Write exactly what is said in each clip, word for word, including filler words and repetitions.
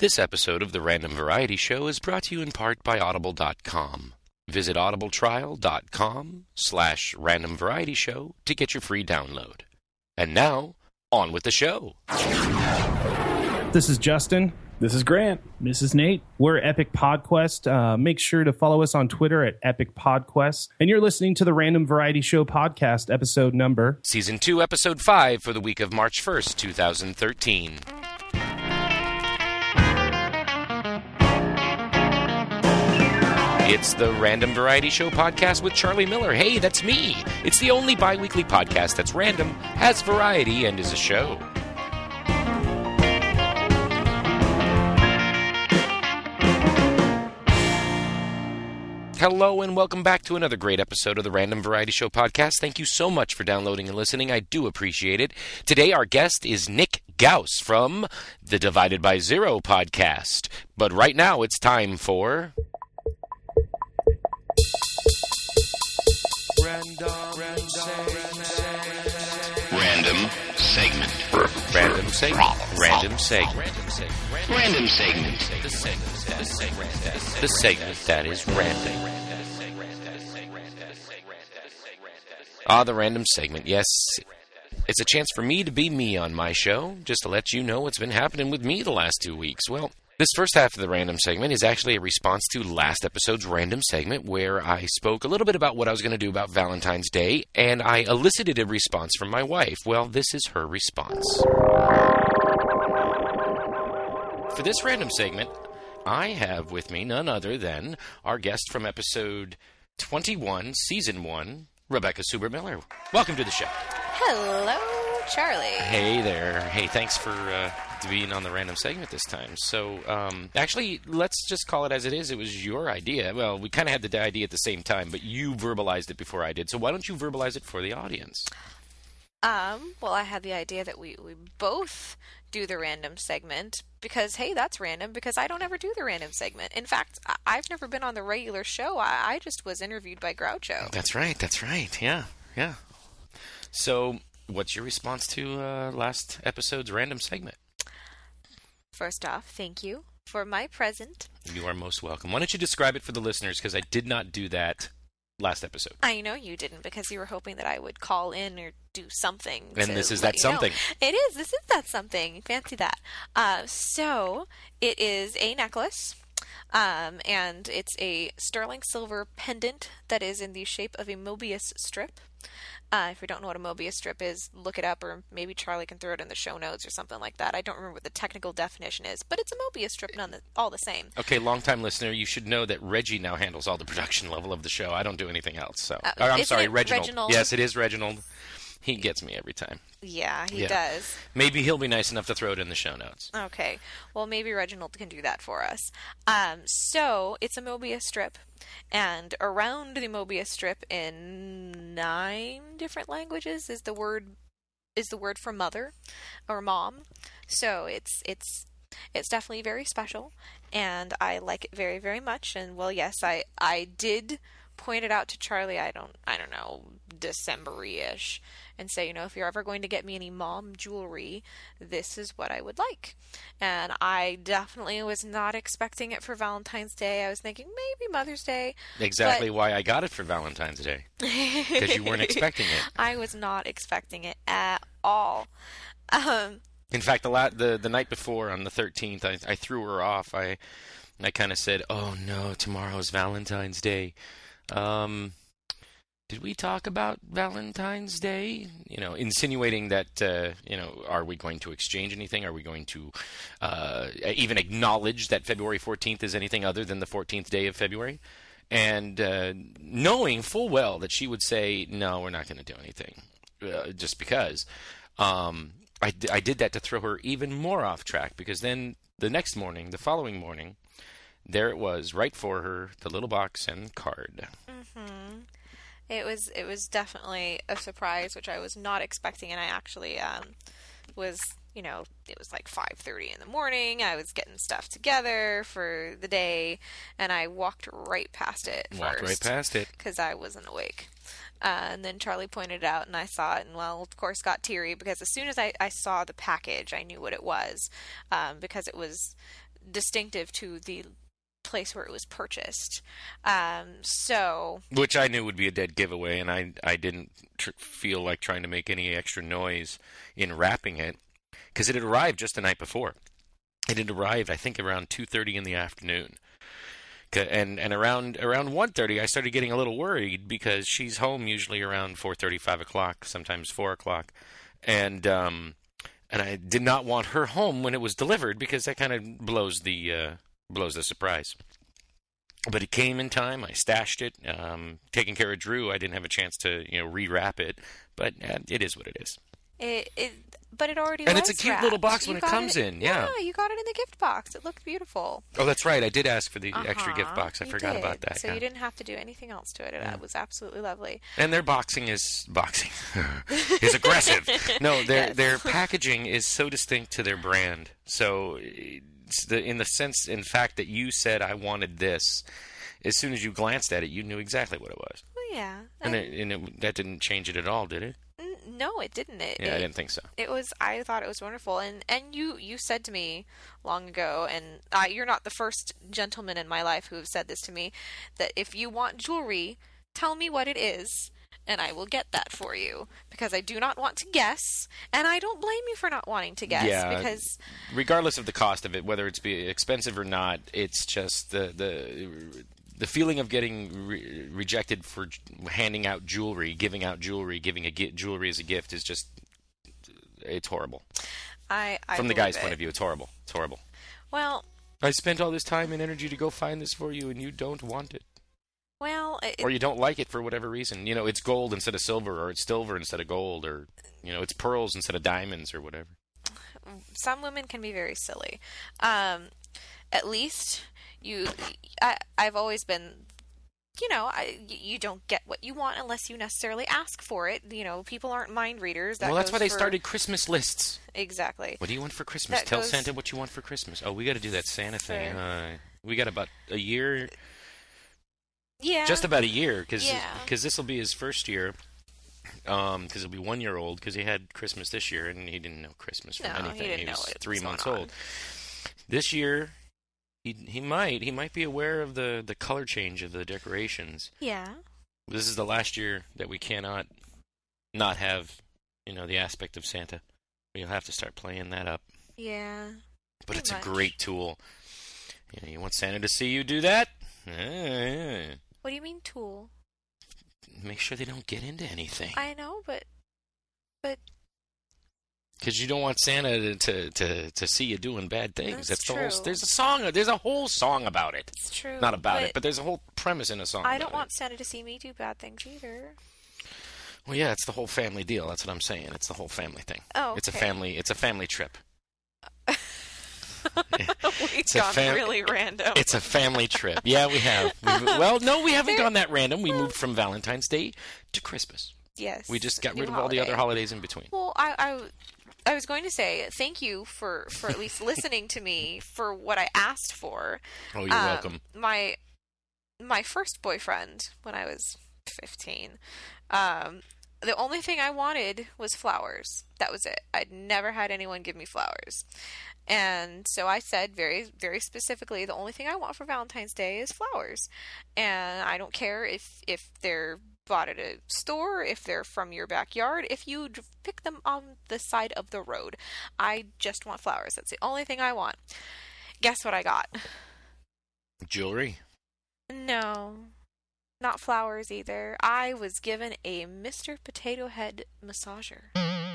This episode of the Random Variety Show is brought to you in part by Audible dot com. Visit audibletrial.com slash random variety show to get your free download. And now, on with the show. This is Justin. This is Grant. This is Nate. We're Epic Podquest. Uh, make sure to follow us on Twitter at Epic Podquest. And you're listening to the Random Variety Show podcast, episode number... Season two, episode five for the week of March first, twenty thirteen. It's the Random Variety Show podcast with Charlie Miller. Hey, that's me. It's the only bi-weekly podcast that's random, has variety, and is a show. Hello and welcome back to another great episode of the Random Variety Show podcast. Thank you so much for downloading and listening. I do appreciate it. Today our guest is Nick Gauss from the Divided by Zero podcast. But right now it's time for... Random, random segment. Random segment. Random segment. Random segment. Random segment. The segment. The segment. The segment that is random. Ah, the random segment. Yes. It's a chance for me to be me on my show, just to let you know what's been happening with me the last two weeks. Well, this first half of the random segment is actually a response to last episode's random segment where I spoke a little bit about what I was going to do about Valentine's Day, and I elicited a response from my wife. Well, this is her response. For this random segment, I have with me none other than our guest from episode twenty-one, season one, Rebecca Subert-Miller. Welcome to the show. Hello, Charlie. Hey there. Hey, thanks for uh, being on the random segment this time. So, um, actually, let's just call it as it is. It was your idea. Well, we kind of had the idea at the same time, but you verbalized it before I did. So why don't you verbalize it for the audience? Um, well, I had the idea that we, we both do the random segment because, hey, that's random because I don't ever do the random segment. In fact, I- I've never been on the regular show. I-, I just was interviewed by Groucho. That's right. That's right. Yeah. Yeah. So what's your response to uh, last episode's random segment? First off, thank you for my present. You are most welcome. Why don't you describe it for the listeners, because I did not do that last episode. I know you didn't because you were hoping that I would call in or do something. And this is that something. Know. It is. This is that something. Fancy that. Uh, so it is a necklace. Um, and it's a sterling silver pendant that is in the shape of a Mobius strip. Uh, if you don't know what a Mobius strip is, look it up, or maybe Charlie can throw it in the show notes or something like that. I don't remember what the technical definition is, but it's a Mobius strip none the, all the same. Okay, long-time listener, you should know that Reggie now handles all the production level of the show. I don't do anything else. So, uh, or, I'm sorry, Reginald. Reginald. Yes, it is Reginald. He gets me every time. Yeah, he yeah. does. Maybe he'll be nice enough to throw it in the show notes. Okay. Well, maybe Reginald can do that for us. Um, so, it's a Mobius strip. And around the Mobius strip in nine different languages is the word is the word for mother or mom. So it's it's it's definitely very special, and I like it very, very much. And well, yes, I I did point it out to Charlie. I don't I don't know December-ish, and say, you know, if you're ever going to get me any mom jewelry, this is what I would like. And I definitely was not expecting it for Valentine's Day. I was thinking maybe Mother's Day. Exactly but... why I got it for Valentine's Day. Because you weren't expecting it. I was not expecting it at all. Um, In fact, the, la- the the night before, on the thirteenth, I, I threw her off. I I kind of said, oh no, tomorrow's Valentine's Day. Um... Did we talk about Valentine's Day? You know, insinuating that, uh, you know, are we going to exchange anything? Are we going to uh, even acknowledge that February fourteenth is anything other than the fourteenth day of February? And uh, knowing full well that she would say, no, we're not going to do anything, uh, just because. Um, I, I did that to throw her even more off track, because then the next morning, the following morning, there it was, right for her, the little box and card. Mm-hmm. It was it was definitely a surprise, which I was not expecting, and I actually um, was you know, it was like five thirty in the morning. I was getting stuff together for the day, and I walked right past it Walked first. right past it. Because I wasn't awake. Uh, and then Charlie pointed it out, and I saw it, and, well, of course, got teary, because as soon as I, I saw the package, I knew what it was, um, because it was distinctive to the place where it was purchased. Um, so... Which I knew would be a dead giveaway, and I, I didn't tr- feel like trying to make any extra noise in wrapping it, because it had arrived just the night before. It had arrived, I think, around two thirty in the afternoon. And and around around one thirty, I started getting a little worried, because she's home usually around four thirty, five o'clock, sometimes four o'clock. And um, and I did not want her home when it was delivered, because that kind of blows the uh, blows the surprise. But it came in time. I stashed it. Um, taking care of Drew, I didn't have a chance to, you know, rewrap it. But uh, it is what it is. It, it, but it already and was it's a cute wrapped. little box You when it got comes it, in. Yeah. Yeah, you got it in the gift box. It looked beautiful. Oh, that's right. I did ask for the Uh-huh, extra gift box. I you forgot did. about that. So yeah. you didn't have to do anything else to it. It Yeah. was absolutely lovely. And their boxing is boxing is aggressive. No, their Yes. their packaging is so distinct to their brand. So, it's the, in the sense, in fact, that you said I wanted this, as soon as you glanced at it, you knew exactly what it was. Well, yeah. And, I- it, and it, that didn't change it at all, did it? n- no, it didn't. It, Yeah, it, I didn't think so. It was. I thought it was wonderful, and and you you said to me long ago, and uh, you're not the first gentleman in my life who have said this to me, that if you want jewelry, tell me what it is, and I will get that for you, because I do not want to guess, and I don't blame you for not wanting to guess, Yeah, because regardless of the cost of it, whether it's be expensive or not, it's just the the the feeling of getting re- rejected for j- handing out jewelry, giving out jewelry, giving a gi- jewelry as a gift is just, it's horrible. I, I From the believe guy's it. point of view, it's horrible. It's horrible. Well, I spent all this time and energy to go find this for you, and you don't want it. well, it, Or you don't like it for whatever reason. You know, it's gold instead of silver, or it's silver instead of gold, or, you know, it's pearls instead of diamonds, or whatever. some women can be very silly. Um, at least you, I, I've always been, you know, I, you don't get what you want unless you necessarily ask for it. You know, people aren't mind readers. That Well, that's goes why they for- started Christmas lists. Exactly. What do you want for Christmas? That Tell goes- Santa what you want for Christmas. Oh, we got to do that Santa thing. For- Uh, we got about a year, Yeah. just about a year, because Yeah. this will be his first year. Um, because he'll be one year old, because he had Christmas this year and he didn't know Christmas from No, he anything. didn't know was what three was going months on. old. This year, he he might he might be aware of the the color change of the decorations. Yeah. This is the last year that we cannot not have, you know, the aspect of Santa. We'll have to start playing that up. Yeah. But Pretty it's much. a great tool. You know, you want Santa to see you do that? Eh, What do you mean tool? make sure they don't get into anything. I know, but but Because you don't want Santa to, to, to, to see you doing bad things. That's the whole. true. There's a song. There's a whole song about it. it's true. Not about but it, but there's a whole premise in a song. I about don't want it. Santa to see me do bad things either. Well, yeah, it's the whole family deal. That's what I'm saying. It's the whole family thing. Oh, It's a okay. family. It's a family trip. We've It's a gone fam- really random. It's a family trip. Yeah, we have. We mo- well, no, we haven't There- gone that random. We moved from Valentine's Day to Christmas. Yes. We just got new rid of all the other holiday. holidays in between. Well, I, I, I was going to say thank you for, for at least listening to me for what I asked for. Oh, you're Um, welcome. My my first boyfriend when I was fifteen, um, the only thing I wanted was flowers. That was it. I'd never had anyone give me flowers. And so I said very, very specifically, the only thing I want for Valentine's Day is flowers. And I don't care if, if they're bought at a store, if they're from your backyard, if you d- pick them on the side of the road. I just want flowers. That's the only thing I want. Guess what I got? Jewelry. No, not flowers either. I was given a Mister Potato Head massager.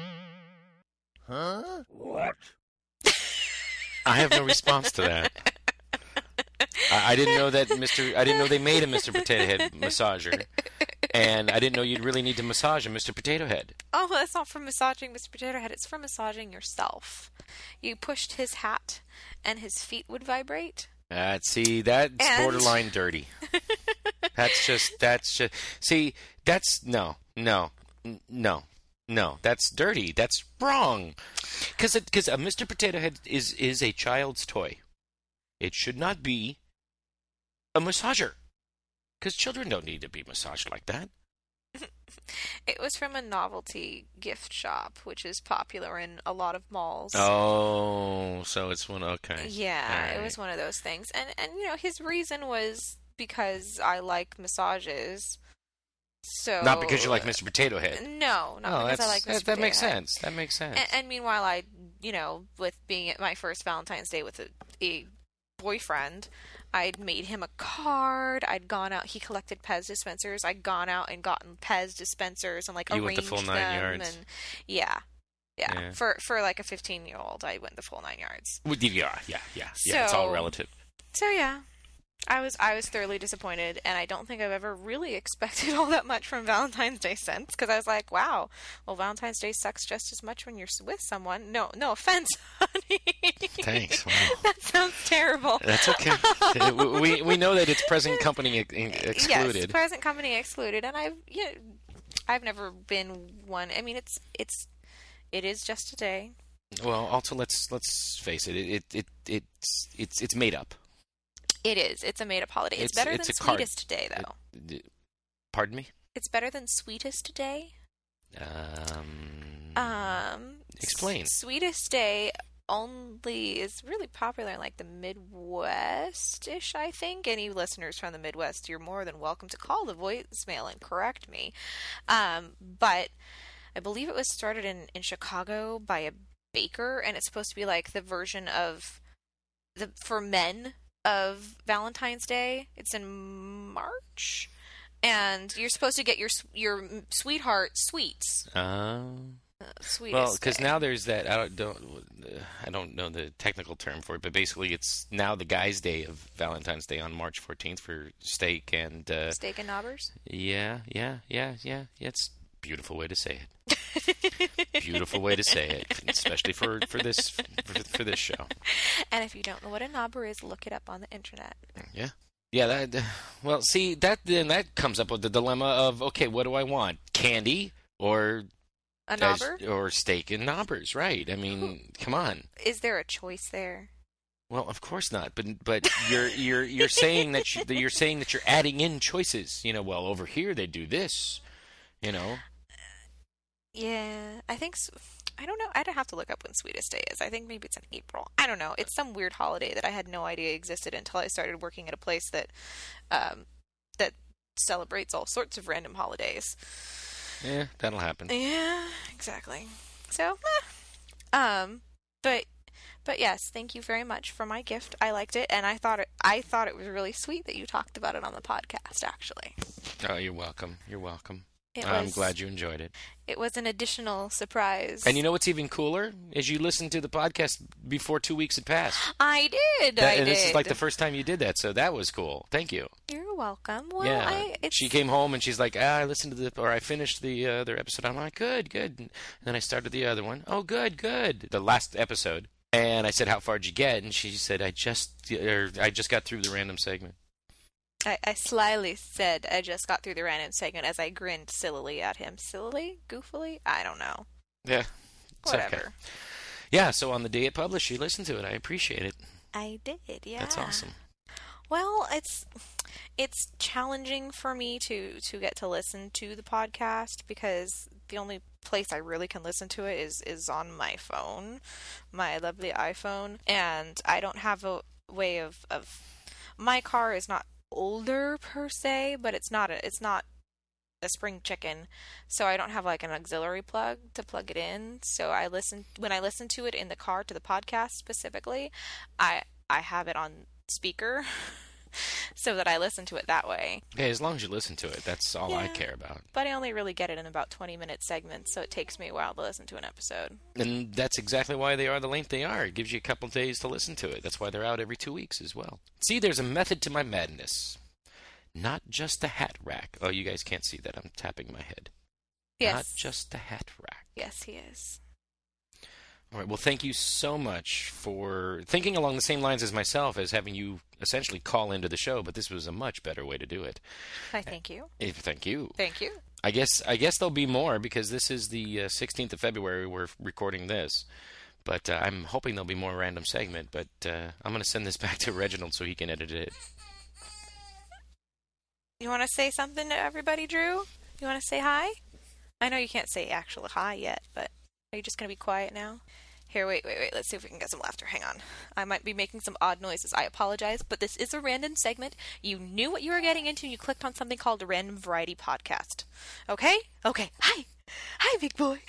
Huh? What? I have no response to that. I, I didn't know that Mister I didn't know they made a Mister Potato Head massager, and I didn't know you'd really need to massage a Mister Potato Head. Oh, that's not for massaging Mister Potato Head. It's for massaging yourself. You pushed his hat, and his feet would vibrate. Uh, see, that's And- borderline dirty. That's just, that's just, see, that's, no, no, n- no. No, that's dirty. That's wrong. Because because a Mister Potato Head is is a child's toy. It should not be a massager. Because children don't need to be massaged like that. It was from a novelty gift shop, which is popular in a lot of malls. Oh, so it's one. Okay. Yeah, All it was right. one of those things, and and you know his reason was because I like massages. So Not because you like Mister Potato Head. No, not Oh, because that's, I like Mister that, that Potato makes Head. sense. That makes sense. And, and meanwhile, I, you know, with being at my first Valentine's Day with a, a boyfriend, I'd made him a card. I'd gone out. He collected Pez dispensers. I'd gone out and gotten Pez dispensers and like You went arranged the full nine them. yards. And yeah, yeah, Yeah. For for like a fifteen year old, I went the full nine yards. Well, yeah, yeah, yeah, yeah. It's all So- relative. So yeah, I was I was thoroughly disappointed, and I don't think I've ever really expected all that much from Valentine's Day since. Because I was like, wow, well, Valentine's Day sucks just as much when you're s- with someone. No, no offense, honey. Thanks. Wow. That sounds terrible. That's okay. we we know that it's present company ex- excluded. Yes, present company excluded, and I've you know, I've never been one. I mean, it's it's it is just a day. Well, also let's let's face it. It, it, it it's it's it's made up. It is. It's a made up holiday. It's, It's- better it's than a card. Sweetest Day, though. It- pardon me. It's better than Sweetest Day. Um. Um, Explain. S- Sweetest Day only is really popular in like the Midwest-ish, I think. Any listeners from the Midwest, you're more than welcome to call the voicemail and correct me. Um, but I believe it was started in, in Chicago by a baker, and it's supposed to be like the version of the for men of Valentine's Day. It's in March. And you're supposed to get your s- your sweetheart sweets. Um. Uh, sweetest Well, because day. now there's that. I don't, don't uh, I don't know the technical term for it, but basically it's now the guy's day of Valentine's Day on March fourteenth for steak and. Uh, Steak and knobbers. yeah, yeah, yeah, yeah. yeah it's a beautiful way to say it. Beautiful way to say it, especially for for this for, for this show. And if you don't know what a knobber is, look it up on the internet. Yeah. Yeah, that, well, see, that then that comes up with the dilemma of, okay, what do I want? Candy or A as- knobber? or steak and knobbers, right? I mean, come on. Is there a choice there? Well, of course not, but but you're you're you're saying that, you, that you're saying that you're adding in choices. You know, well, over here they do this, you know. Yeah, I think so. I don't know. I'd have to look up when Sweetest Day is. I think maybe it's in April. I don't know. It's some weird holiday that I had no idea existed until I started working at a place that um, that celebrates all sorts of random holidays. Yeah, that'll happen. Yeah, exactly. So, eh. um, but but yes, thank you very much for my gift. I liked it, and I thought it. I thought it was really sweet that you talked about it on the podcast. Actually, Oh, you're welcome. You're welcome. it I'm was, glad you enjoyed it. it was an additional surprise. And you know what's even cooler is you listened to the podcast before two weeks had passed. I did. That- I and did. this is like the first time you did that, so that was cool. Thank you. You're welcome. Well, yeah, I, it's, she came home and she's like, ah, I listened to the, or I finished the uh, other episode. I'm like, good, good. And then I started the other one. Oh, good, good. The last episode. And I said, how far did you get? And she said, I just, or I just got through the random segment. I, I slyly said I just got through the random segment as I grinned sillily at him. Sillily? Goofily? I don't know. Yeah, it's Whatever. okay. Yeah, so on the day it published, you listened to it. I appreciate it. I did. Yeah. That's awesome. Well, it's it's challenging for me to to get to listen to the podcast because the only place I really can listen to it is is on my phone, my lovely iPhone, and I don't have a way of of my car is not older per se, but it's not a, it's not a spring chicken, so I don't have like an auxiliary plug to plug it in. So I listen when I listen to it in the car to the podcast specifically, I I have it on speaker so that I listen to it that way. Yeah, as long as you listen to it, that's all I Yeah. care about. But I only really get it in about twenty minute segments, so it takes me a while to listen to an episode. And that's exactly why they are the length they are. It gives you a couple days to listen to it. That's why they're out every two weeks as well. See, there's a method to my madness. Not just the hat rack. Oh, you guys can't see that. I'm tapping my head. Yes. Not just the hat rack. Yes, he is. All right. Well, thank you so much for thinking along the same lines as myself, as having you essentially call into the show, but this was a much better way to do it. I thank you. If, thank you. Thank you. I guess I guess there'll be more because this is the uh, sixteenth of February we're recording this. But uh, I'm hoping there'll be more random segment. But uh, I'm going to send this back to Reginald so he can edit it. You want to say something to everybody, Drew? You want to say hi? I know you can't say actual hi yet, but are you just going to be quiet now? Here, wait, wait, wait. Let's see if we can get some laughter. Hang on. I might be making some odd noises. I apologize, but this is a random segment. You knew what you were getting into and you clicked on something called a Random Variety Podcast. Okay? Okay. Hi. Hi, big boy.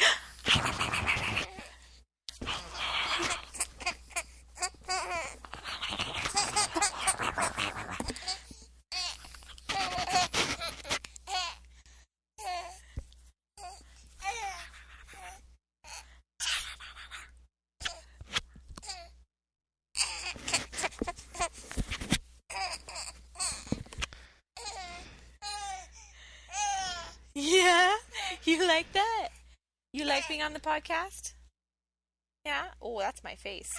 Yeah? You like that? You like being on the podcast? Yeah? Oh, that's my face.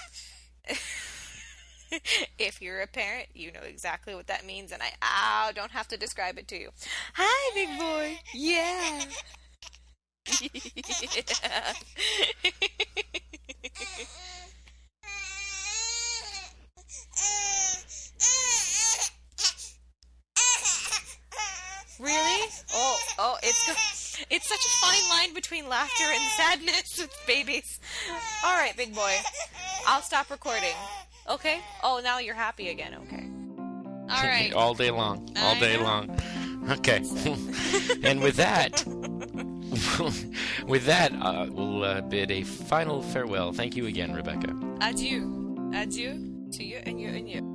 If you're a parent, you know exactly what that means, and I ow, don't have to describe it to you. Hi, big boy. Yeah. Yeah. Really? Oh, oh, it's it's such a fine line between laughter and sadness with babies. All right, big boy. I'll stop recording. Okay? Oh, now you're happy again. Okay. All right. All day long. All I day know. long. Okay. And with that, with that, uh, we'll uh, bid a final farewell. Thank you again, Rebecca. Adieu. Adieu to you and you and you.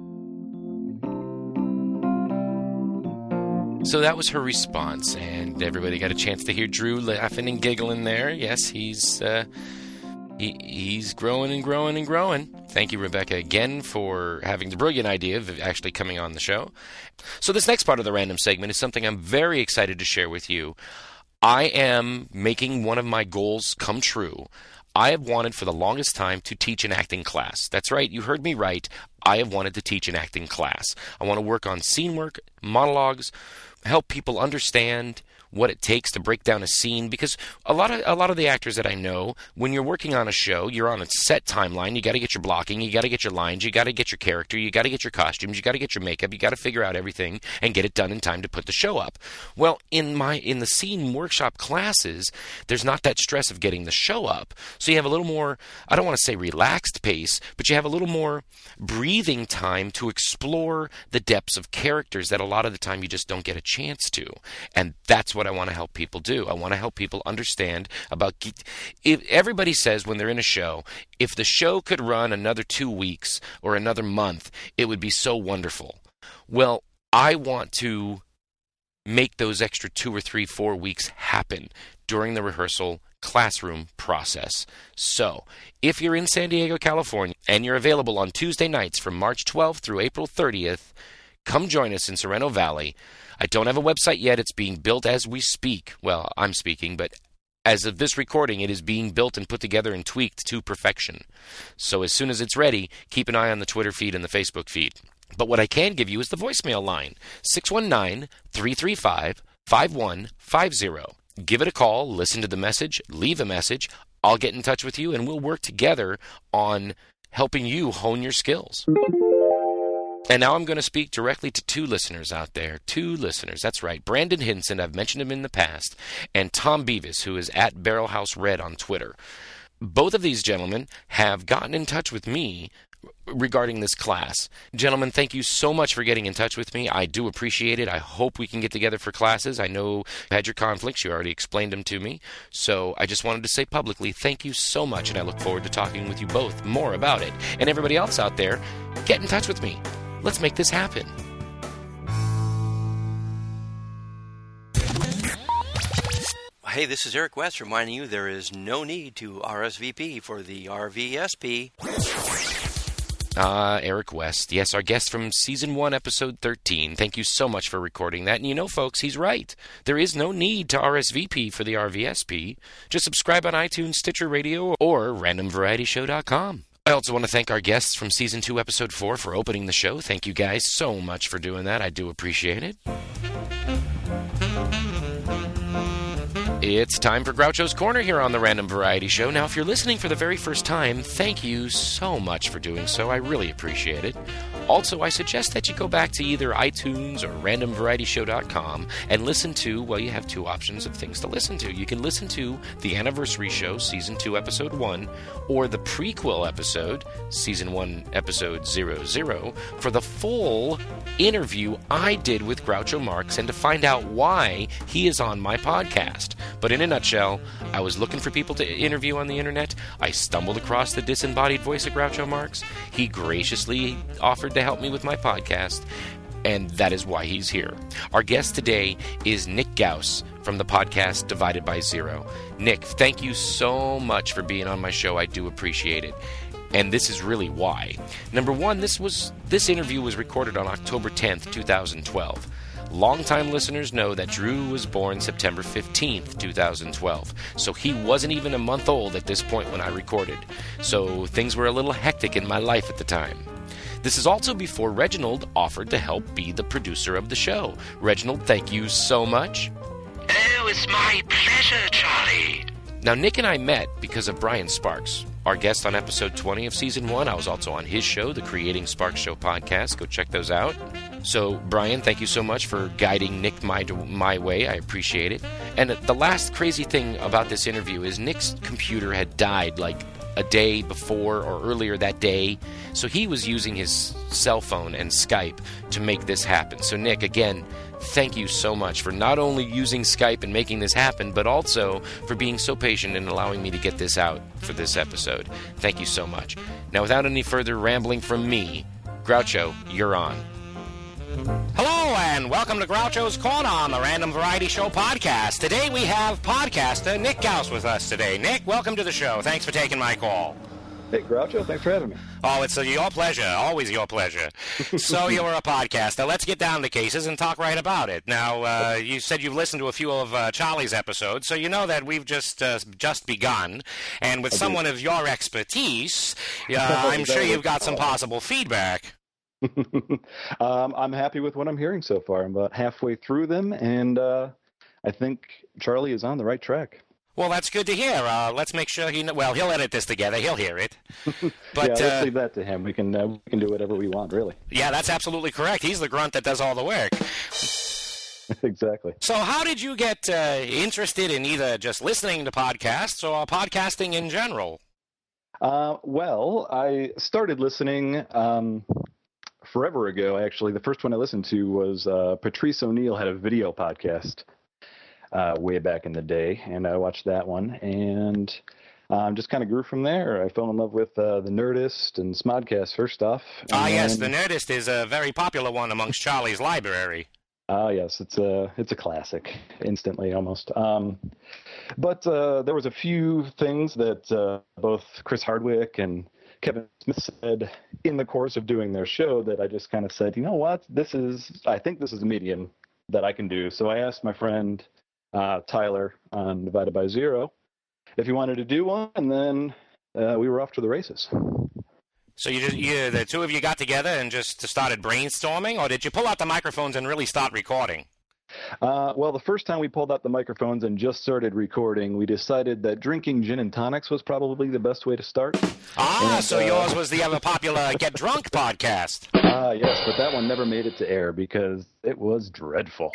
So that was her response, and everybody got a chance to hear Drew laughing and giggling there. Yes, he's uh, he, he's growing and growing and growing. Thank you, Rebecca, again for having the brilliant idea of actually coming on the show. So this next part of the random segment is something I'm very excited to share with you. I am making one of my goals come true. I have wanted for the longest time to teach an acting class. That's right, you heard me right. I have wanted to teach an acting class. I want to work on scene work, monologues, help people understand what it takes to break down a scene, because a lot of a lot of the actors that I know, when you're working on a show, you're on a set timeline. You got to get your blocking, you got to get your lines, you got to get your character, you got to get your costumes, you got to get your makeup, you got to figure out everything and get it done in time to put the show up. Well, in my in the scene workshop classes, there's not that stress of getting the show up. So you have a little more, I don't want to say relaxed pace, but you have a little more breathing time to explore the depths of characters that a lot of the time you just don't get a chance to. And that's what I want to help people do. I want to help people understand about... If everybody says when they're in a show, if the show could run another two weeks or another month, it would be so wonderful. Well, I want to make those extra two or three, four weeks happen during the rehearsal classroom process. So, if you're in San Diego, California, and you're available on Tuesday nights from March twelfth through April thirtieth, come join us in Sorrento Valley. I don't have a website yet. It's being built as we speak. Well, I'm speaking, but as of this recording, it is being built and put together and tweaked to perfection. So as soon as it's ready, keep an eye on the Twitter feed and the Facebook feed. But what I can give you is the voicemail line, six one nine, three three five, five one five zero. Give it a call, listen to the message, leave a message. I'll get in touch with you, and we'll work together on helping you hone your skills. And now I'm going to speak directly to two listeners out there. Two listeners. That's right. Brandon Hinson, I've mentioned him in the past, and Tom Beavis, who is at Barrelhouse Red on Twitter. Both of these gentlemen have gotten in touch with me regarding this class. Gentlemen, thank you so much for getting in touch with me. I do appreciate it. I hope we can get together for classes. I know you had your conflicts. You already explained them to me. So I just wanted to say publicly, thank you so much, and I look forward to talking with you both more about it. And everybody else out there, get in touch with me. Let's make this happen. Hey, this is Eric West reminding you there is no need to R S V P for the R V S P. Ah, uh, Eric West. Yes, our guest from Season one, Episode thirteen. Thank you so much for recording that. And you know, folks, he's right. There is no need to R S V P for the R V S P. Just subscribe on iTunes, Stitcher Radio, or random variety show dot com. I also want to thank our guests from Season two, Episode four for opening the show. Thank you guys so much for doing that. I do appreciate it. It's time for Groucho's Corner here on the Random Variety Show. Now, if you're listening for the very first time, thank you so much for doing so. I really appreciate it. Also, I suggest that you go back to either iTunes or random variety show dot com and listen to, well, you have two options of things to listen to. You can listen to the Anniversary Show, Season two, Episode one, or the prequel episode, Season one, Episode zero zero, for the full interview I did with Groucho Marx and to find out why he is on my podcast. But in a nutshell, I was looking for people to interview on the internet. I stumbled across the disembodied voice of Groucho Marx. He graciously offered to help me with my podcast, and that is why he's here. Our guest today is Nick Gauss from the podcast Divided by Zero. Nick, thank you so much for being on my show. I do appreciate it. And this is really why. Number one, this was this interview was recorded on October tenth, twenty twelve. Longtime listeners know that Drew was born September fifteenth, twenty twelve, so he wasn't even a month old at this point when I recorded. So things were a little hectic in my life at the time. This is also before Reginald offered to help be the producer of the show. Reginald, thank you so much. Oh, it's my pleasure, Charlie. Now, Nick and I met because of Brian Sparks, our guest on episode twenty of season one. I was also on his show, the Creating Sparks Show podcast. Go check those out. So, Brian, thank you so much for guiding Nick my, my way. I appreciate it. And the last crazy thing about this interview is Nick's computer had died like a day before or earlier that day. So he was using his cell phone and Skype to make this happen. So, Nick, again, thank you so much for not only using Skype and making this happen, but also for being so patient and allowing me to get this out for this episode. Thank you so much. Now, without any further rambling from me, Groucho, you're on. Hello and welcome to Groucho's Corner on the Random Variety Show podcast. Today we have podcaster Nick Gauss with us today. Nick, welcome to the show. Thanks for taking my call. Hey, Groucho, thanks for having me. Oh, it's a, your pleasure. Always your pleasure. So you're a podcaster. Let's get down to cases and talk right about it. Now, uh, you said you've listened to a few of uh, Charlie's episodes, so you know that we've just uh, just begun. And with someone of your expertise, uh, I'm sure you've got some possible feedback. um, I'm happy with what I'm hearing so far. I'm about halfway through them, and uh, I think Charlie is on the right track. Well, that's good to hear. Uh, let's make sure he. Kn- well, he'll edit this together. He'll hear it. But, yeah, let's uh, leave that to him. We can uh, we can do whatever we want, really. Yeah, that's absolutely correct. He's the grunt that does all the work. Exactly. So, how did you get uh, interested in either just listening to podcasts or podcasting in general? Uh, well, I started listening. Um, Forever ago, actually. The first one I listened to was uh, Patrice O'Neill had a video podcast uh, way back in the day, and I watched that one, and um, just kind of grew from there. I fell in love with uh, the Nerdist and Smodcast first off. Ah, yes, the Nerdist is a very popular one amongst Charlie's library. Ah, yes, it's a it's a classic, instantly almost. Um, but uh, there was a few things that uh, both Chris Hardwick and Kevin Smith said in the course of doing their show that I just kind of said, you know what, this is, I think this is a medium that I can do. So I asked my friend uh, Tyler on Divided by Zero if he wanted to do one, and then uh, we were off to the races. So you just, you, the two of you got together and just started brainstorming, or did you pull out the microphones and really start recording? Uh, well, the first time we pulled out the microphones and just started recording, we decided that drinking gin and tonics was probably the best way to start. Ah, and, so uh, yours was the ever popular Get Drunk podcast. Ah, uh, yes, but that one never made it to air because it was dreadful.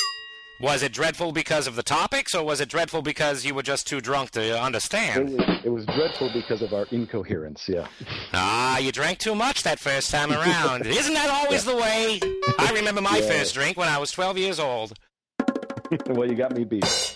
Was it dreadful because of the topics, or was it dreadful because you were just too drunk to understand? It was, it was dreadful because of our incoherence, yeah. Ah, you drank too much that first time around. Isn't that always yeah. the way? I remember my yeah. first drink when I was twelve years old. Well, you got me beat.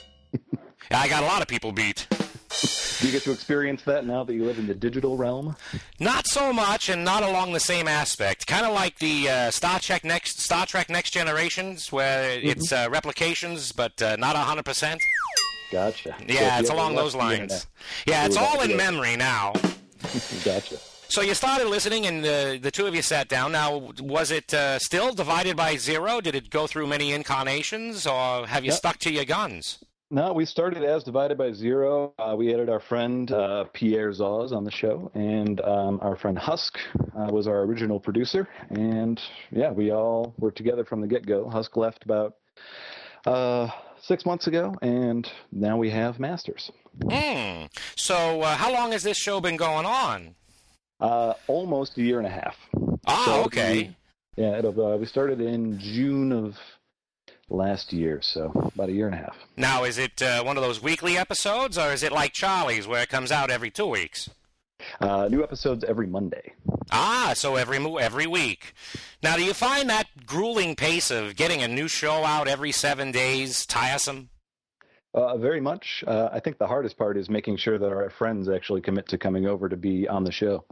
I got a lot of people beat. Do you get to experience that now that you live in the digital realm? Not so much, and not along the same aspect. Kind of like the uh, Star Trek Next Star Trek Next Generations, where mm-hmm. it's uh, replications, but uh, not one hundred percent. Gotcha. Yeah, so it's along those lines. Yeah, it's all in memory now. Gotcha. So you started listening, and uh, the two of you sat down. Now, was it uh, still Divided by Zero? Did it go through many incarnations, or have you yep. stuck to your guns? No, we started as Divided by Zero. Uh, we added our friend uh, Pierre Zaz on the show, and um, our friend Husk uh, was our original producer. And, yeah, we all were together from the get-go. Husk left about uh, six months ago, and now we have Masters. Hmm. So uh, how long has this show been going on? Uh, almost a year and a half. Ah, so okay. We, yeah, it'll, uh, we started in June of last year, so about a year and a half. Now, is it uh, one of those weekly episodes, or is it like Charlie's, where it comes out every two weeks? Uh, new episodes every Monday. Ah, so every every week. Now, do you find that grueling pace of getting a new show out every seven days tiresome? Uh, very much. Uh, I think the hardest part is making sure that our friends actually commit to coming over to be on the show.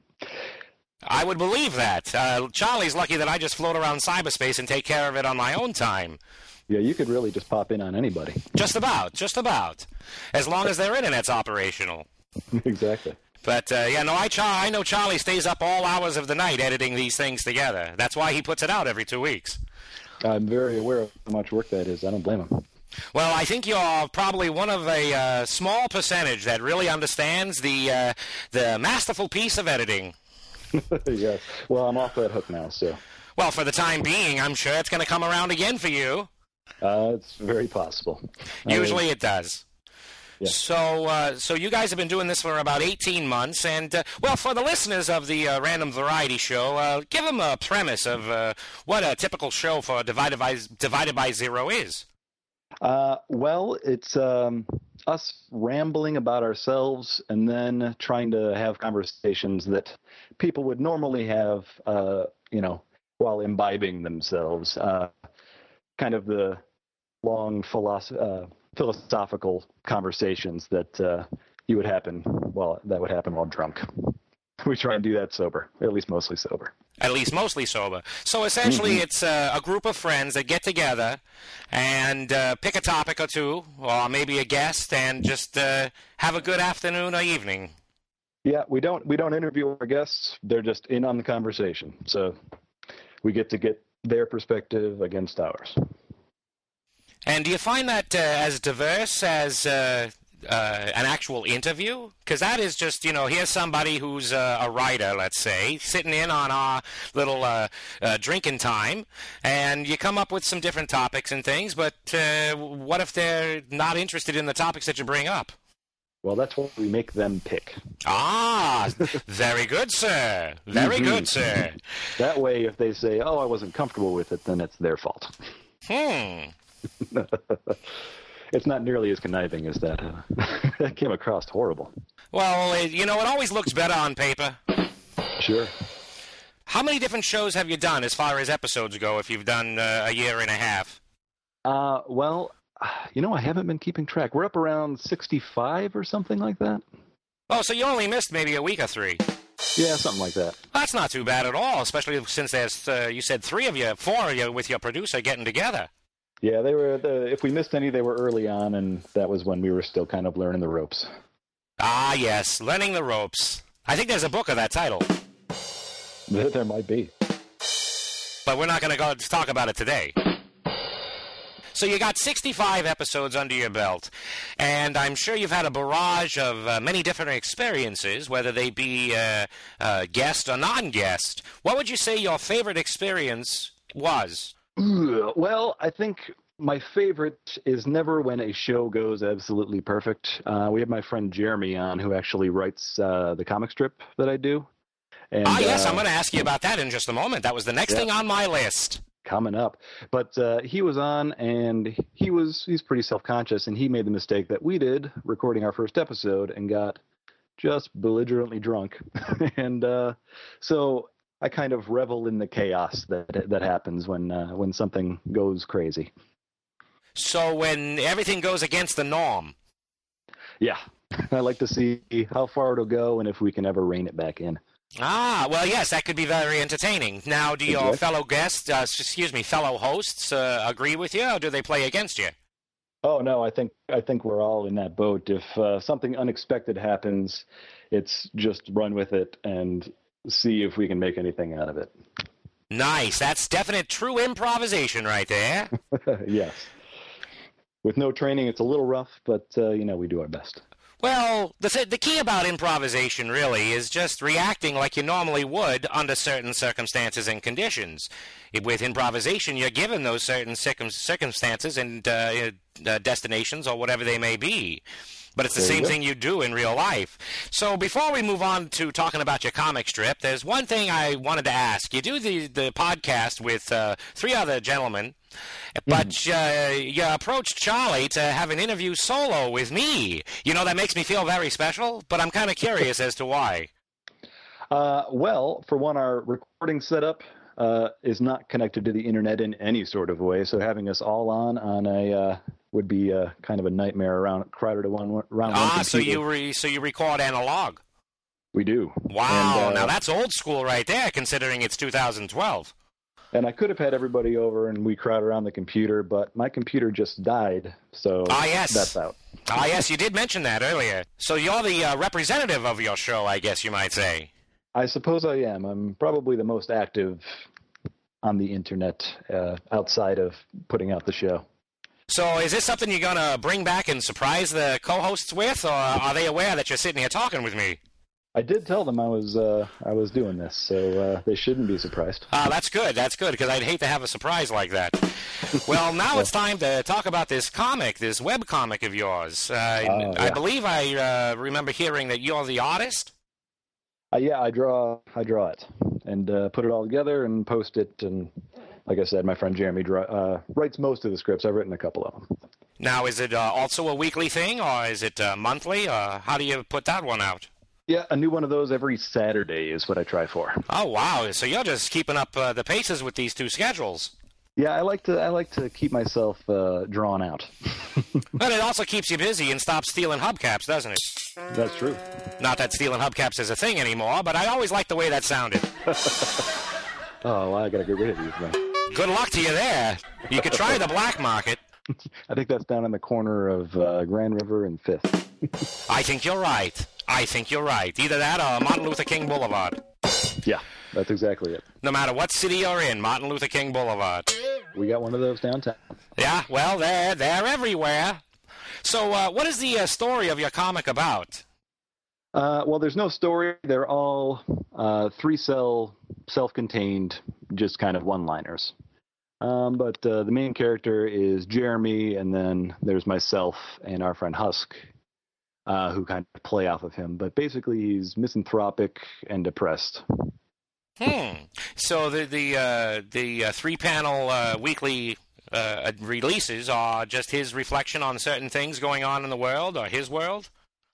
I would believe that. Uh, Charlie's lucky that I just float around cyberspace and take care of it on my own time. Yeah, you could really just pop in on anybody. Just about, just about. As long as their internet's operational. Exactly. But, uh, yeah, no, I, Char- I know Charlie stays up all hours of the night editing these things together. That's why he puts it out every two weeks. I'm very aware of how much work that is. I don't blame him. Well, I think you're probably one of a uh, small percentage that really understands the uh, the masterful piece of editing. Yes. Well, I'm off that hook now, so. Well, for the time being, I'm sure it's going to come around again for you. Uh, it's very possible. Usually I mean, it does. Yeah. So, uh, so you guys have been doing this for about eighteen months, and uh, well, for the listeners of the uh, Random Variety Show, uh, give them a premise of uh, what a typical show for Divided by Divided by Zero is. Uh, well, it's um, us rambling about ourselves and then trying to have conversations that people would normally have, uh, you know, while imbibing themselves. Uh, kind of the long philosoph- uh, philosophical conversations that uh, you would happen well that would happen while drunk. We try and do that sober, at least mostly sober. At least mostly sober. So essentially, Mm-hmm. it's uh, a group of friends that get together and uh, pick a topic or two, or maybe a guest, and just uh, have a good afternoon or evening. Yeah, we don't we don't interview our guests. They're just in on the conversation. So we get to get their perspective against ours. And do you find that uh, as diverse as uh, uh, an actual interview? Because that is just, you know, here's somebody who's uh, a writer, let's say, sitting in on our little uh, uh, drinking time, and you come up with some different topics and things, but uh, what if they're not interested in the topics that you bring up? Well, that's what we make them pick. Ah, very good, sir. Very Mm-hmm. good, sir. That way, if they say, oh, I wasn't comfortable with it, then it's their fault. Hmm. It's not nearly as conniving as that. Uh, that came across horrible. Well, it, you know, it always looks better on paper. Sure. How many different shows have you done as far as episodes go, if you've done uh, a year and a half? Uh, well, you know, I haven't been keeping track. We're up around sixty-five or something like that. Oh, so you only missed maybe a week or three. Yeah, something like that. That's not too bad at all, especially since there's, uh, you said three of you, four of you with your producer getting together. Yeah, they were. The, if we missed any, they were early on, and that was when we were still kind of learning the ropes. Ah, yes, learning the ropes. I think there's a book of that title. There, there might be. But we're not going to go talk about it today. So you got sixty-five episodes under your belt, and I'm sure you've had a barrage of uh, many different experiences, whether they be uh, uh, guest or non-guest. What would you say your favorite experience was? Ooh, well, I think my favorite is never when a show goes absolutely perfect. Uh, we have my friend Jeremy on, who actually writes uh, the comic strip that I do. And, ah, yes, uh, I'm going to ask you about that in just a moment. That was the next yeah. thing on my list. Coming up. But uh, he was on, and he was he's pretty self-conscious, and he made the mistake that we did, recording our first episode, and got just belligerently drunk. and uh, so I kind of revel in the chaos that that happens when uh, when something goes crazy. So when everything goes against the norm. Yeah. I like to see how far it'll go and if we can ever rein it back in. Ah, well, yes, that could be very entertaining. Now, do your Exactly. fellow guests, uh, excuse me, fellow hosts, uh, agree with you, or do they play against you? Oh no, I think I think we're all in that boat. If uh, something unexpected happens, it's just run with it and see if we can make anything out of it. Nice. That's definite true improvisation right there. Yes. With no training, it's a little rough, but uh, you know, we do our best. Well, the th- the key about improvisation really is just reacting like you normally would under certain circumstances and conditions. With improvisation, you're given those certain circum- circumstances and uh, uh, destinations or whatever they may be. But it's the same thing you do in real life. So before we move on to talking about your comic strip, there's one thing I wanted to ask. You do the, the podcast with uh, three other gentlemen, but mm. uh, you approached Charlie to have an interview solo with me. You know, that makes me feel very special, but I'm kind of curious as to why. Uh, well, for one, our recording setup uh, is not connected to the internet in any sort of way, so having us all on on a... Uh, would be uh, kind of a nightmare around crowded to one around ah, one so you re, so you record analog. We do. Wow, and, uh, now that's old school right there, considering it's two thousand twelve. And I could have had everybody over and we crowd around the computer, but my computer just died, so ah, yes. that's out. Ah, yes, you did mention that earlier. So you're the uh, representative of your show, I guess you might say. I suppose I am. I'm probably the most active on the internet uh, outside of putting out the show. So is this something you're going to bring back and surprise the co-hosts with, or are they aware that you're sitting here talking with me? I did tell them I was uh, I was doing this, so uh, they shouldn't be surprised. Ah, that's good. That's good, because I'd hate to have a surprise like that. Well, now it's time to talk about this comic, this web comic of yours. Uh, uh, yeah. I believe I uh, remember hearing that you're the artist? Uh, yeah, I draw I draw it and uh, put it all together and post it, and like I said, my friend Jeremy draw, uh, writes most of the scripts. I've written a couple of them. Now, is it uh, also a weekly thing, or is it uh, monthly? Or how do you put that one out? Yeah, a new one of those every Saturday is what I try for. Oh, wow. So you're just keeping up uh, the paces with these two schedules. Yeah, I like to I like to keep myself uh, drawn out. But it also keeps you busy and stops stealing hubcaps, doesn't it? That's true. Not that stealing hubcaps is a thing anymore, but I always liked the way that sounded. Oh, well, I got to get rid of these then. Good luck to you there. You could try the black market. I think that's down in the corner of uh, Grand River and Fifth. I think you're right. I think you're right. Either that or Martin Luther King Boulevard. Yeah, that's exactly it. No matter what city you're in, Martin Luther King Boulevard. We got one of those downtown. Yeah, well, they're, they're everywhere. So uh, what is the uh, story of your comic about? Uh, well, there's no story. They're all uh, three-cell, self-contained, just kind of one-liners. Um, but uh, the main character is Jeremy, and then there's myself and our friend Husk, uh, who kind of play off of him. But basically, he's misanthropic and depressed. Hmm. So the the uh, the uh, three-panel uh, weekly uh, releases are just his reflection on certain things going on in the world, or his world?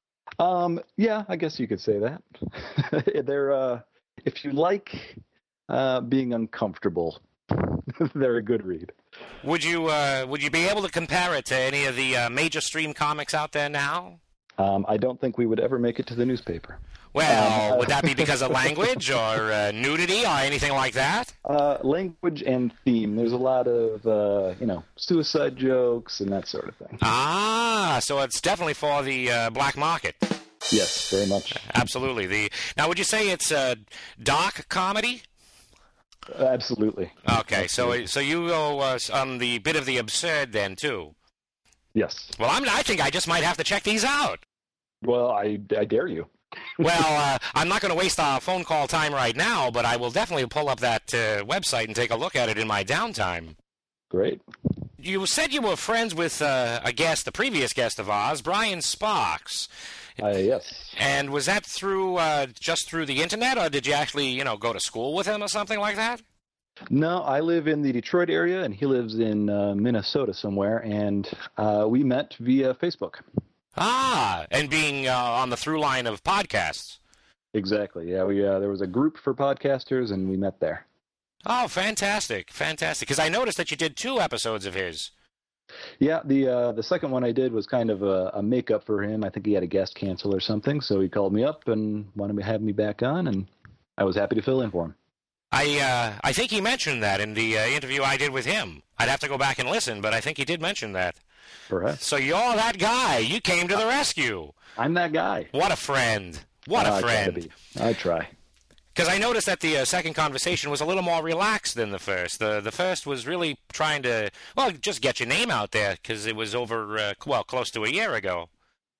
Um, yeah, I guess you could say that. They're, uh, if you like uh, being uncomfortable, they're a good read. Would you uh, would you be able to compare it to any of the uh, major stream comics out there now? Um, I don't think we would ever make it to the newspaper. Well, um, would that be because of language or uh, nudity or anything like that? Uh, language and theme. There's a lot of, uh, you know, suicide jokes and that sort of thing. Ah, so it's definitely for the uh, black market. Yes, very much. Absolutely. The now, would you say it's a dark comedy? Uh, absolutely. Okay, absolutely. so so you go uh, on the bit of the absurd then too. Yes. Well, I'm, I think I just might have to check these out. Well, I, I dare you. Well, uh, I'm not going to waste our phone call time right now, but I will definitely pull up that uh, website and take a look at it in my downtime. Great. You said you were friends with uh, a guest, the previous guest of ours, Brian Sparks. Uh, yes. And was that through uh, just through the internet, or did you actually, you know, go to school with him or something like that? No, I live in the Detroit area, and he lives in uh, Minnesota somewhere, and uh, we met via Facebook. Ah, and being uh, on the through line of podcasts. Exactly. Yeah, we uh, there was a group for podcasters, and we met there. Oh, fantastic, fantastic! Because I noticed that you did two episodes of his. Yeah, the uh, the second one I did was kind of a, a makeup for him. I think he had a guest cancel or something, so he called me up and wanted to have me back on, and I was happy to fill in for him. I uh, I think he mentioned that in the uh, interview I did with him. I'd have to go back and listen, but I think he did mention that. Perhaps. So you're that guy. You came to the rescue. I'm that guy. What a friend. What uh, a friend. I, try to be. I try. Because I noticed that the uh, second conversation was a little more relaxed than the first. The the first was really trying to, well, just get your name out there because it was over, uh, well, close to a year ago.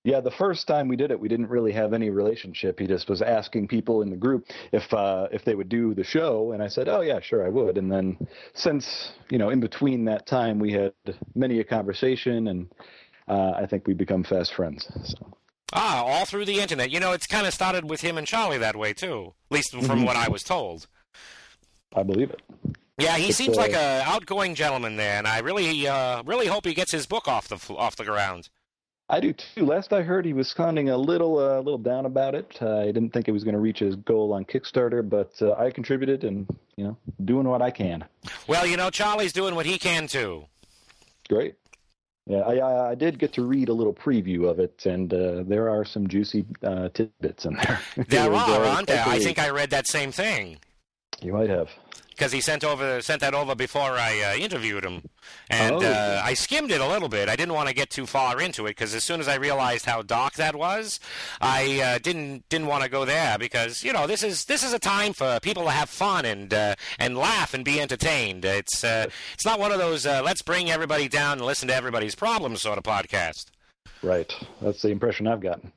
Yeah, the first time we did it, we didn't really have any relationship. He just was asking people in the group if uh, if they would do the show, and I said, "Oh yeah, sure, I would." And then since you know, in between that time, we had many a conversation, and uh, I think we become fast friends. So. Ah, all through the internet. You know, it's kind of started with him and Charlie that way too, at least from Mm-hmm. what I was told. I believe it. Yeah, he It's, seems uh, like a outgoing gentleman there, and I really, uh, really hope he gets his book off the off the ground. I do too. Last I heard, he was sounding a little, uh, little down about it. Uh, I didn't think he was going to reach his goal on Kickstarter, but uh, I contributed, and you know, doing what I can. Well, you know, Charlie's doing what he can too. Great. Yeah, I, I, I did get to read a little preview of it, and uh, there are some juicy uh, tidbits in there. There It was, are, uh, aren't there? I quite think I read that same thing. You might have. Because he sent over sent that over before I uh, interviewed him, and Oh. uh, I skimmed it a little bit. I didn't want to get too far into it because as soon as I realized how dark that was, I uh, didn't didn't want to go there because you know this is this is a time for people to have fun and uh, and laugh and be entertained. It's uh, it's not one of those uh, let's bring everybody down and listen to everybody's problems sort of podcast. Right. That's the impression I've gotten.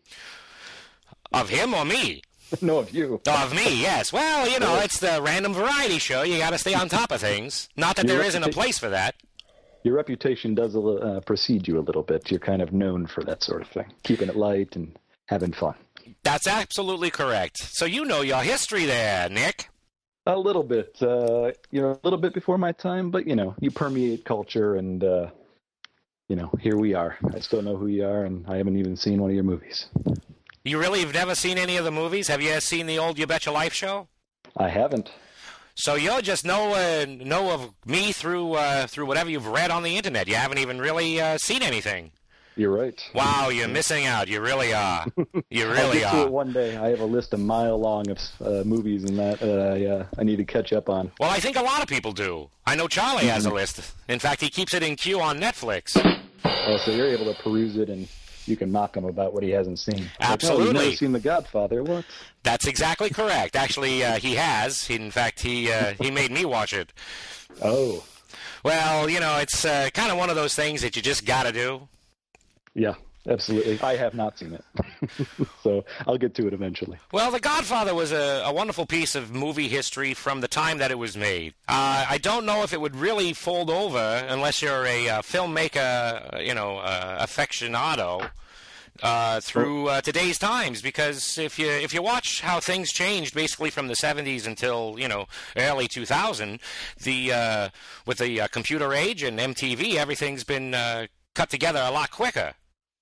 Of him or me? No, of you. Of me, yes. Well, you know, it's the random variety show. You got to stay on top of things. Not that Your there isn't a reputa- place for that. Your reputation does uh, precede you a little bit. You're kind of known for that sort of thing, keeping it light and having fun. That's absolutely correct. So you know your history there, Nick. A little bit, uh, you know, a little bit before my time, but you know, you permeate culture, and uh, you know, here we are. I still know who you are, and I haven't even seen one of your movies. You really have never seen any of the movies? Have you seen the old You Betcha Life show? I haven't. So you just know uh, know of me through uh, through whatever you've read on the internet. You haven't even really uh, seen anything. You're right. Wow, you're missing out. You really are. You I'll really get to are. it one day. I have a list a mile long of uh, movies and that uh, I, uh, I need to catch up on. Well, I think a lot of people do. I know Charlie has a list. In fact, he keeps it in queue on Netflix. Oh, so you're able to peruse it and you can mock him about what he hasn't seen. Absolutely. Like, oh, you've never seen The Godfather. What? That's exactly correct. Actually, uh, he has. In fact, he uh, he made me watch it. Oh, Well, you know, it's uh, kind of one of those things that you just got to do. yeah, absolutely. I have not seen it. So I'll get to it eventually. Well, The Godfather was a, a wonderful piece of movie history from the time that it was made. Uh, I don't know if it would really fold over unless you're a uh, filmmaker, uh, you know, uh, aficionado uh, through uh, today's times. Because if you if you watch how things changed, basically from the seventies until you know early two thousand, the uh, with the uh, computer age and M T V, everything's been uh, cut together a lot quicker.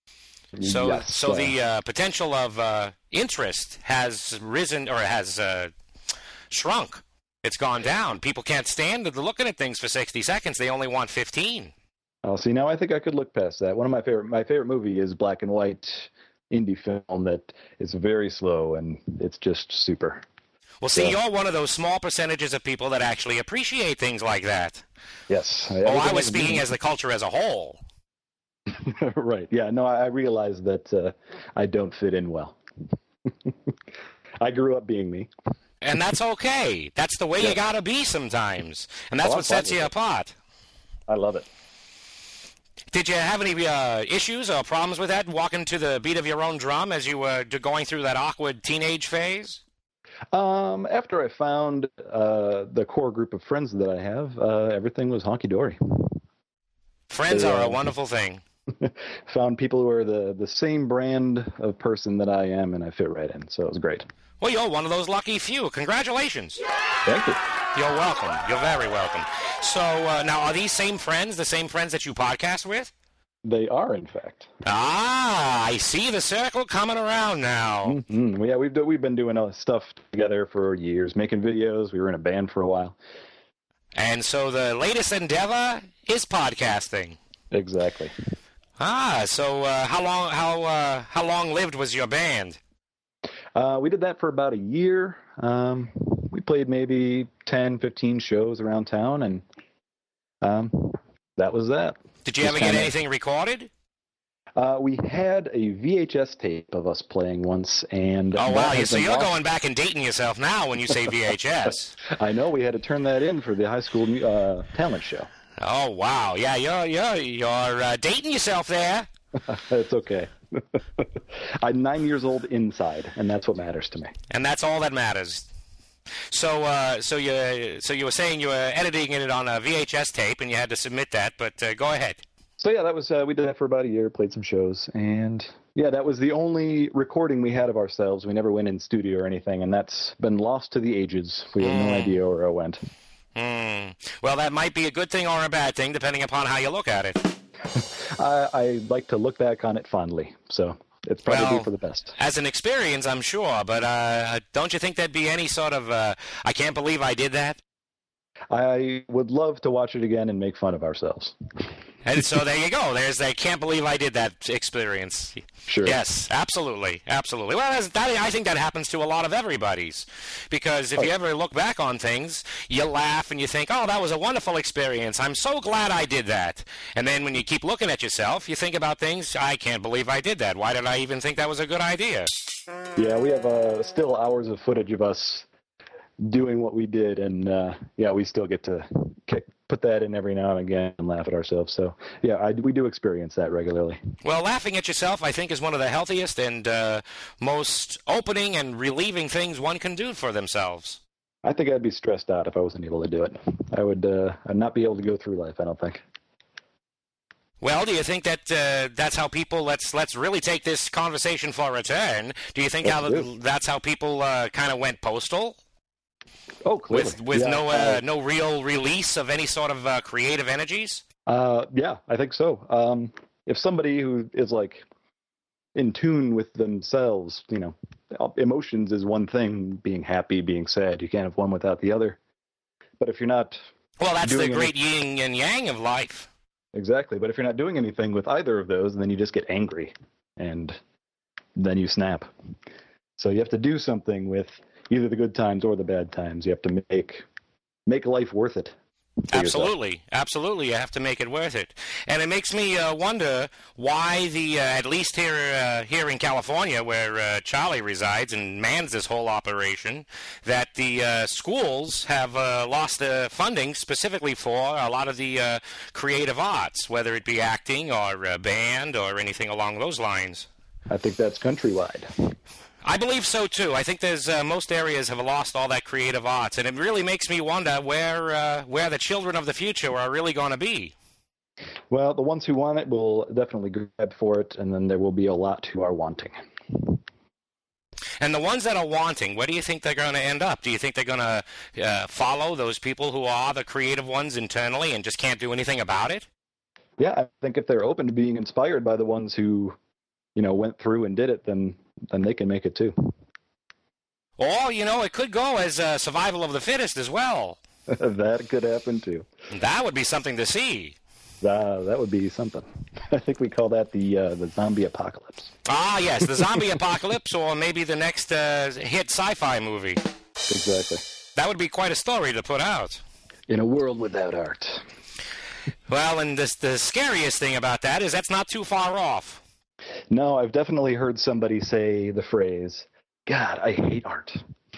So, Yes, so uh, the uh, potential of uh, interest has risen or has uh, shrunk. It's gone down. People can't stand the looking at things for sixty seconds. They only want fifteen. Oh, see, now I think I could look past that. One of my favorite, my favorite movie is black and white indie film that is very slow and it's just super. Well, see, Yeah. you're one of those small percentages of people that actually appreciate things like that. Yes. Oh, I was speaking as the culture as a whole. Right. Yeah. No, I, I realize that uh, I don't fit in well. I grew up being me. And that's okay. That's the way Yeah. you got to be sometimes. And that's Oh, I'm what sets fine you with it. apart. I love it. Did you have any uh, issues or problems with that, walking to the beat of your own drum as you were d- going through that awkward teenage phase? Um, after I found uh, the core group of friends that I have, uh, everything was honky dory. Friends Yeah. are a wonderful thing. Found people who are the, the same brand of person that I am, and I fit right in. So it was great. Well, you're one of those lucky few. Congratulations. Thank you. You're welcome. You're very welcome. So uh, now, are these same friends the same friends that you podcast with? They are, in fact. Ah, I see the circle coming around now. Mm-hmm. Yeah, we've do- we've been doing uh, stuff together for years, making videos. We were in a band for a while. And so the latest endeavor is podcasting. Exactly. Ah, so uh, how long how uh, how long lived was your band? Uh, we did that for about a year. Um, we played maybe ten, fifteen shows around town, and um, that was that. Did you Just ever get kinda- anything recorded? Uh, we had a V H S tape of us playing once, and Oh that wow! has So been you're lost. going back and dating yourself now when you say V H S. I know we had to turn that in for the high school uh, talent show. Oh wow! Yeah, you're you're you're uh, dating yourself there. It's okay. I'm nine years old inside, and that's what matters to me. And that's all that matters. So, uh, so you, so you were saying you were editing it on a V H S tape, and you had to submit that. But uh, go ahead. So yeah, that was uh, we did that for about a year, played some shows, and yeah, that was the only recording we had of ourselves. We never went in studio or anything, and that's been lost to the ages. We have mm. no idea where it went. Mm. Well, that might be a good thing or a bad thing, depending upon how you look at it. I, I like to look back on it fondly, so it's probably well, for the best. As an experience, I'm sure, but uh, don't you think there'd be any sort of, uh, I can't believe I did that? I would love to watch it again and make fun of ourselves. And so there you go. There's I can't believe I did that experience. Sure. Yes, absolutely, absolutely. Well, that's, that, I think that happens to a lot of everybody's, because if oh. you ever look back on things, you laugh and you think, "Oh, that was a wonderful experience. I'm so glad I did that." And then when you keep looking at yourself, you think about things. I can't believe I did that. Why did I even think that was a good idea? Yeah, we have uh, still hours of footage of us doing what we did, and uh, yeah, we still get to kick, put that in every now and again and laugh at ourselves. So yeah, I, we do experience that regularly. Well, laughing at yourself, I think, is one of the healthiest and uh, most opening and relieving things one can do for themselves. I think I'd be stressed out if I wasn't able to do it. I would uh, I'd not be able to go through life, I don't think. Well, do you think that uh, that's how people, let's let's really take this conversation for a turn, do you think Let's how do. that's how people uh, kind of went postal? Oh, clearly. With with yeah, no uh, uh, no real release of any sort of uh, creative energies? Uh, yeah, I think so. Um, if somebody who is like in tune with themselves, you know, emotions is one thing, being happy, being sad, you can't have one without the other. But if you're not... Well, that's the great any... yin and yang of life. Exactly, but if you're not doing anything with either of those, then you just get angry, and then you snap. So you have to do something with either the good times or the bad times. You have to make make life worth it. Absolutely, yourself. absolutely. You have to make it worth it, and it makes me uh, wonder why the uh, at least here uh, here in California, where uh, Charlie resides and mans this whole operation, that the uh, schools have uh, lost the funding specifically for a lot of the uh, creative arts, whether it be acting or uh, band or anything along those lines. I think that's countrywide. I believe so too. I think there's uh, most areas have lost all that creative arts, and it really makes me wonder where uh, where the children of the future are really going to be. Well, the ones who want it will definitely grab for it, and then there will be a lot who are wanting. And the ones that are wanting, where do you think they're going to end up? Do you think they're going to uh, follow those people who are the creative ones internally and just can't do anything about it? Yeah, I think if they're open to being inspired by the ones who, you know, went through and did it, then then they can make it too. Or, you know, it could go as uh, survival of the fittest as well. That could happen too. That would be something to see. Uh, that would be something. I think we call that the uh, the zombie apocalypse. Ah, yes, the zombie apocalypse, or maybe the next uh, hit sci-fi movie. Exactly. That would be quite a story to put out. In a world without art. Well, and this, the scariest thing about that is that's not too far off. No, I've definitely heard somebody say the phrase, "God, I hate art."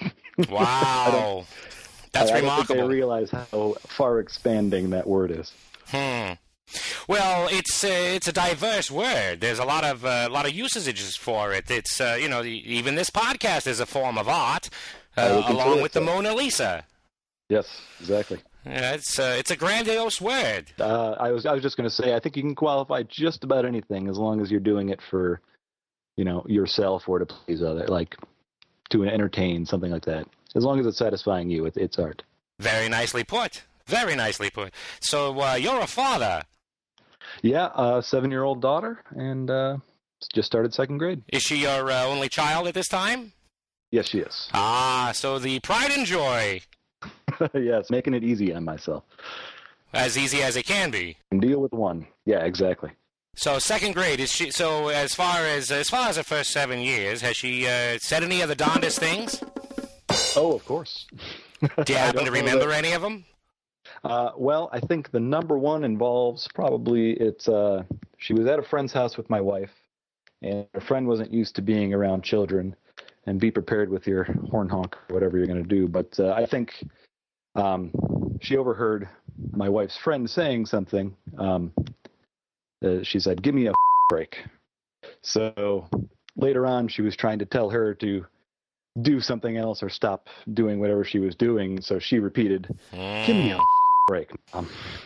Wow. That's I, I remarkable. don't think they realize how far expanding that word is. Hmm. Well, it's uh, it's a diverse word. There's a lot of uh, a lot of usages for it. It's uh, you know, even this podcast is a form of art, uh, along with the Mona Lisa. Yes, exactly. Yeah, it's uh, it's a grandiose word. Uh, I was I was just going to say, I think you can qualify just about anything as long as you're doing it for, you know, yourself or to please other, like to entertain, something like that. As long as it's satisfying you, it, it's art. Very nicely put. Very nicely put. So uh, you're a father. Yeah, a seven-year-old daughter, and uh, just started second grade. Is she your uh, only child at this time? Yes, she is. Ah, so the pride and joy. Yes, making it easy on myself. As easy as it can be. And deal with one. Yeah, exactly. So second grade, is she? So as far as as far as the first seven years, has she uh, said any of the darndest things? Oh, of course. Do you happen to remember that. Any of them? Uh, well, I think the number one involves probably it's. Uh, she was at a friend's house with my wife, and her friend wasn't used to being around children. And be prepared with your horn honk or whatever you're going to do. But uh, I think um, she overheard my wife's friend saying something. Um, uh, she said, "Give me a break." So later on, she was trying to tell her to do something else or stop doing whatever she was doing. So she repeated, Mm. "Give me a break, Mom."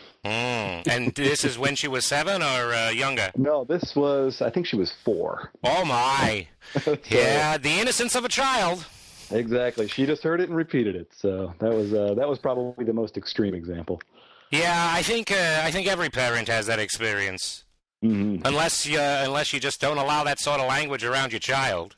Mm. And this is when she was seven or uh, younger? No, this was, I think she was four. Oh, my. So, Yeah, the innocence of a child. exactly. She just heard it and repeated it. So that was uh, that was probably the most extreme example. Yeah, I think uh, I think every parent has that experience. Mm-hmm. Unless you, uh, unless you just don't allow that sort of language around your child.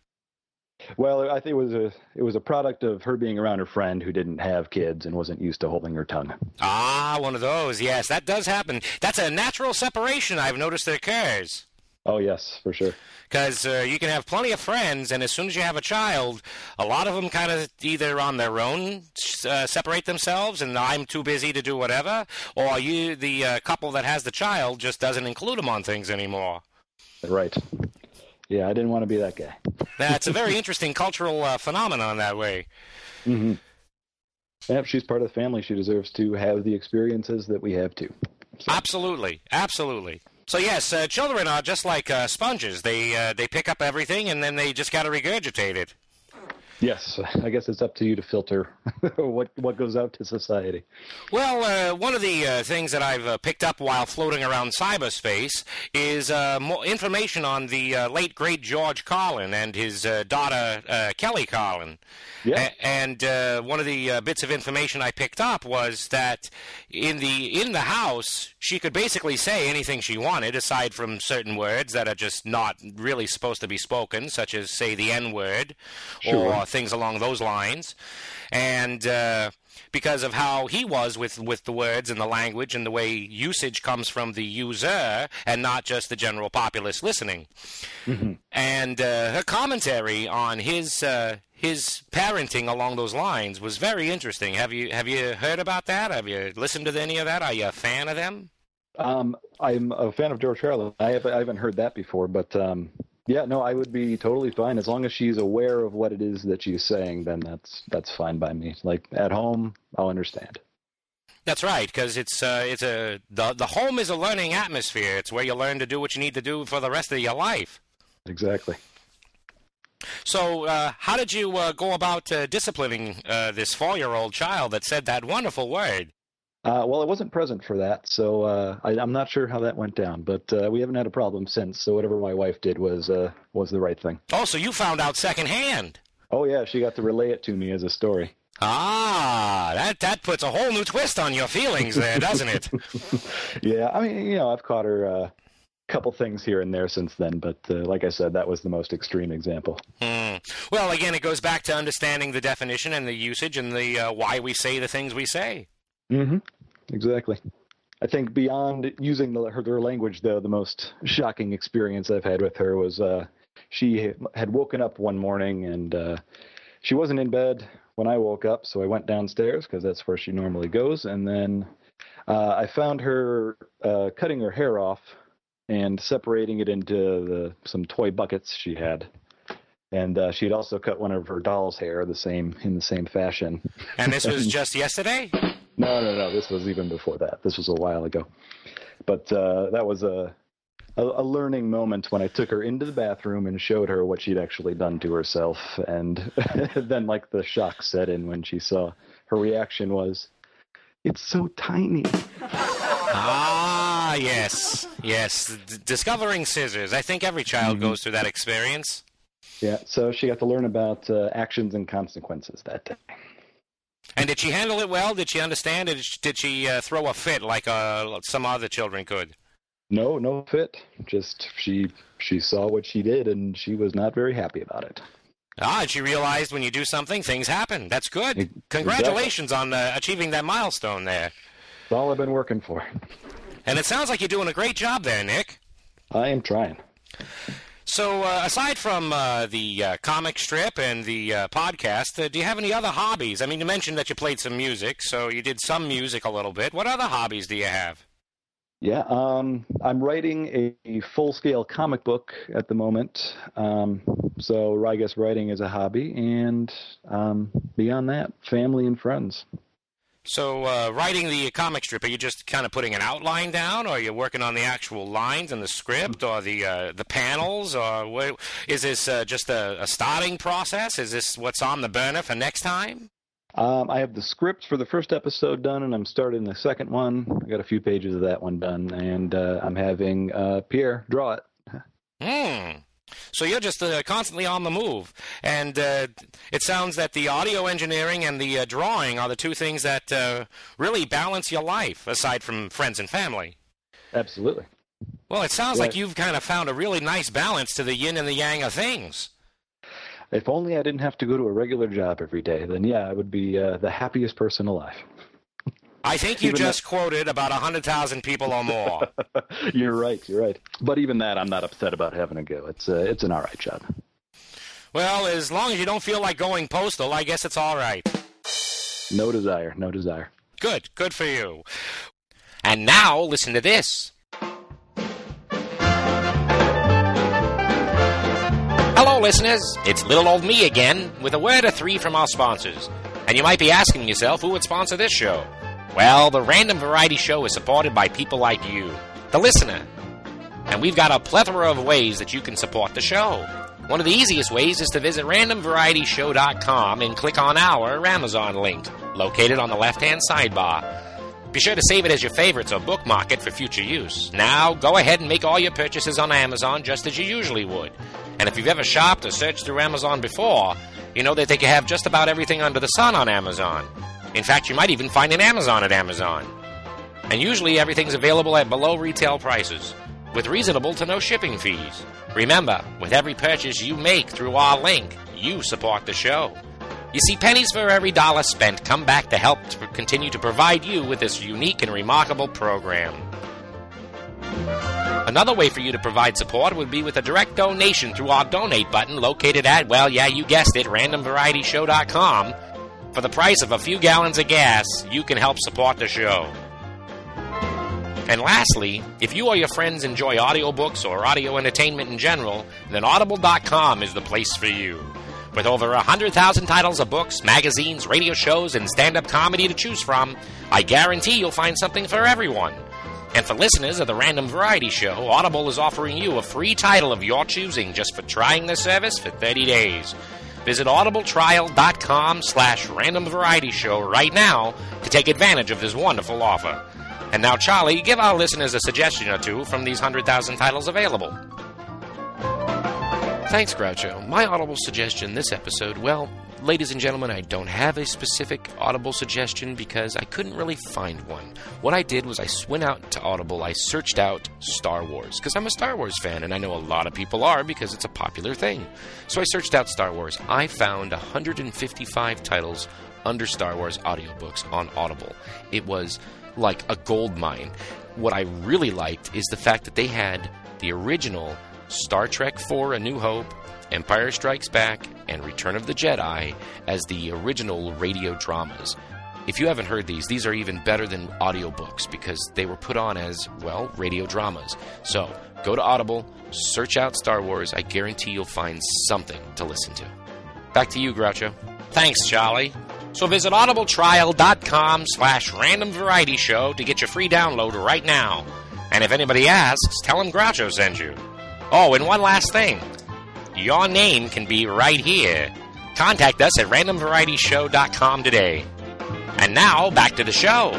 Well, I think it was a it was a product of her being around her friend who didn't have kids and wasn't used to holding her tongue. Ah, one of those. Yes, that does happen. That's a natural separation I've noticed that occurs. Oh yes, for sure. Because uh, you can have plenty of friends, and as soon as you have a child, a lot of them kind of either on their own uh, separate themselves, and I'm too busy to do whatever, or you, the uh, couple that has the child, just doesn't include them on things anymore. Right. Yeah, I didn't want to be that guy. That's a very interesting cultural uh, phenomenon that way. Mm-hmm. Yeah, if she's part of the family, she deserves to have the experiences that we have too. So. Absolutely, absolutely. So yes, uh, children are just like uh, sponges. They uh, they pick up everything, and then they just got to regurgitate it. Yes, I guess it's up to you to filter what what goes out to society. Well, uh, one of the uh, things that I've uh, picked up while floating around cyberspace is uh, more information on the uh, late great George Carlin and his uh, daughter uh, Kelly Carlin. Yeah. A- and uh, one of the uh, bits of information I picked up was that in the in the house she could basically say anything she wanted, aside from certain words that are just not really supposed to be spoken, such as say the N-word Sure. or things along those lines. And uh, because of how he was with, with the words and the language and the way usage comes from the user and not just the general populace listening. Mm-hmm. And uh, her commentary on his uh, his parenting along those lines was very interesting. Have you have you heard about that? Have you listened to any of that? Are you a fan of them? Um, I'm a fan of George Carlin. I, have, I haven't heard that before, but um, yeah, no, I would be totally fine as long as she's aware of what it is that she's saying. Then that's that's fine by me. Like at home, I'll understand. That's right, because it's uh, it's a the the home is a learning atmosphere. It's where you learn to do what you need to do for the rest of your life. Exactly. So, uh, how did you uh, go about uh, disciplining uh, this four-year-old child that said that wonderful word? Uh, well, I wasn't present for that, so uh, I, I'm not sure how that went down. But uh, we haven't had a problem since. So whatever my wife did was uh, was the right thing. Oh, so you found out secondhand. Oh yeah, she got to relay it to me as a story. Ah, that that puts a whole new twist on your feelings there, doesn't it? Yeah, I mean, you know, I've caught her a uh, couple things here and there since then, but uh, like I said, that was the most extreme example. Hmm. Well, again, it goes back to understanding the definition and the usage and the uh, why we say the things we say. Mm-hmm. Exactly. I think beyond using the, her, her language, though, the most shocking experience I've had with her was uh, she had woken up one morning and uh, she wasn't in bed when I woke up, so I went downstairs because that's where she normally goes, and then uh, I found her uh, cutting her hair off and separating it into the, some toy buckets she had. And uh, she had also cut one of her doll's hair the same in the same fashion. And this was just yesterday? No, no, no. This was even before that. This was a while ago. But uh, that was a, a a learning moment when I took her into the bathroom and showed her what she'd actually done to herself. And then, like, the shock set in when she saw her reaction was, "It's so tiny." Ah, yes, yes. D- discovering scissors. I think every child Mm-hmm. goes through that experience. Yeah, so she got to learn about uh, actions and consequences that day. And did she handle it well? Did she understand? Did she, did she uh, throw a fit like uh, some other children could? No, no fit. Just she she saw what she did, and she was not very happy about it. Ah, and she realized when you do something, things happen. That's good. Exactly. Congratulations on uh, achieving that milestone there. That's all I've been working for. And it sounds like you're doing a great job there, Nick. I am trying. So, uh, aside from uh, the uh, comic strip and the uh, podcast, uh, do you have any other hobbies? I mean, you mentioned that you played some music, so you did some music a little bit. What other hobbies do you have? Yeah, um, I'm writing a, a full-scale comic book at the moment. Um, so I guess writing is a hobby, and um, beyond that, family and friends. So, uh, writing the comic strip, are you just kind of putting an outline down, or are you working on the actual lines and the script, or the uh, the panels, or what, is this uh, just a, a starting process? Is this what's on the burner for next time? Um, I have the script for the first episode done, and I'm starting the second one. I got a few pages of that one done, and uh, I'm having uh, Pierre draw it. Hmm. So you're just uh, constantly on the move. And uh, it sounds that the audio engineering and the uh, drawing are the two things that uh, really balance your life, aside from friends and family. Absolutely. Well, it sounds Yeah. like you've kind of found a really nice balance to the yin and the yang of things. If only I didn't have to go to a regular job every day, then yeah, I would be uh, the happiest person alive. I think you Even just quoted about one hundred thousand people or more. You're right, you're right. But even that, I'm not upset about having to go. It's, uh, it's an all right job. Well, as long as you don't feel like going postal, I guess it's all right. No desire, no desire. Good, good for you. And now, listen to this. Hello, listeners. It's little old me again, with a word or three from our sponsors. And you might be asking yourself who would sponsor this show. Well, the Random Variety Show is supported by people like you, the listener. And we've got a plethora of ways that you can support the show. One of the easiest ways is to visit random variety show dot com and click on our Amazon link, located on the left-hand sidebar. Be sure to save it as your favorites or bookmark it for future use. Now, go ahead and make all your purchases on Amazon just as you usually would. And if you've ever shopped or searched through Amazon before, you know that they can have just about everything under the sun on Amazon. In fact, you might even find an Amazon at Amazon. And usually everything's available at below retail prices, with reasonable to no shipping fees. Remember, with every purchase you make through our link, you support the show. You see, pennies for every dollar spent come back to help to continue to provide you with this unique and remarkable program. Another way for you to provide support would be with a direct donation through our donate button located at, well, yeah, you guessed it, random variety show dot com. For the price of a few gallons of gas, you can help support the show. And lastly, if you or your friends enjoy audiobooks or audio entertainment in general, then audible dot com is the place for you. With over one hundred thousand titles of books, magazines, radio shows, and stand-up comedy to choose from, I guarantee you'll find something for everyone. And for listeners of the Random Variety Show, Audible is offering you a free title of your choosing just for trying the service for thirty days. Visit audibletrial.com slash random variety show right now to take advantage of this wonderful offer. And now, Charlie, give our listeners a suggestion or two from these one hundred thousand titles available. Thanks, Groucho. My Audible suggestion this episode, well, ladies and gentlemen, I don't have a specific Audible suggestion because I couldn't really find one. What I did was I went out to Audible, I searched out Star Wars, because I'm a Star Wars fan, and I know a lot of people are because it's a popular thing. So I searched out Star Wars. I found one hundred fifty-five titles under Star Wars audiobooks on Audible. It was like a gold mine. What I really liked is the fact that they had the original Star Trek four A New Hope, Empire Strikes Back, and Return of the Jedi as the original radio dramas. If you haven't heard these, these are even better than audiobooks because they were put on as, well, radio dramas. So, go to Audible, search out Star Wars. I guarantee you'll find something to listen to. Back to you, Groucho. Thanks, Charlie. So visit audibletrial.com slash random variety show to get your free download right now. And if anybody asks, tell them Groucho sent you. Oh, and one last thing. Your name can be right here. Contact us at random variety show dot com today. And now, back to the show.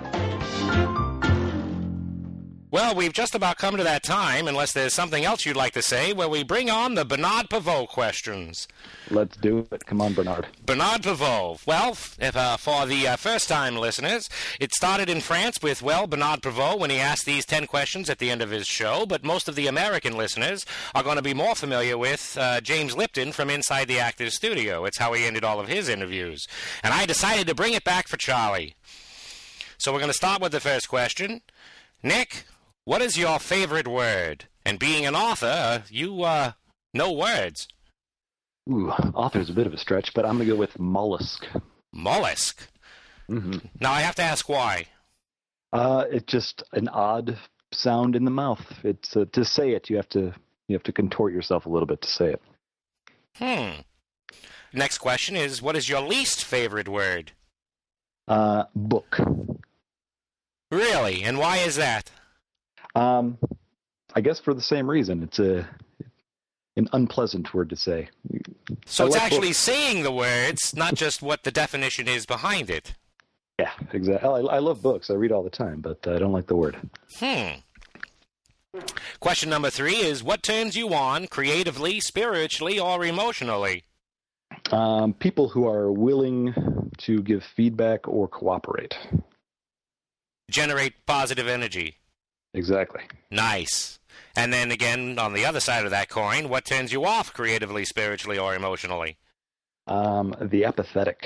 Well, we've just about come to that time, unless there's something else you'd like to say, where we bring on the Bernard Pivot questions. Let's do it. Come on, Bernard. Bernard Pivot. Well, if, uh, for the uh, first-time listeners, it started in France with, well, Bernard Pivot when he asked these ten questions at the end of his show, but most of the American listeners are going to be more familiar with uh, James Lipton from Inside the Actors Studio. It's how he ended all of his interviews. And I decided to bring it back for Charlie. So we're going to start with the first question. Nick, what is your favorite word? And being an author, uh, you uh, know words. Ooh, author's a bit of a stretch, but I'm going to go with mollusk. Mollusk? Mm-hmm. Now, I have to ask why. Uh, it's just an odd sound in the mouth. It's uh, to say it, you have to you have to contort yourself a little bit to say it. Hmm. Next question is, what is your least favorite word? Uh, book. Really? And why is that? Um, I guess for the same reason. It's a an unpleasant word to say. So I it's like actually books. saying the words, not just what the definition is behind it. Yeah, exactly. I, I love books. I read all the time, but I don't like the word. Hmm. Question number three is, what turns you on creatively, spiritually, or emotionally? Um, people who are willing to give feedback or cooperate. Generate positive energy. Exactly. Nice. And then again, on the other side of that coin, what turns you off creatively, spiritually, or emotionally? Um, the apathetic.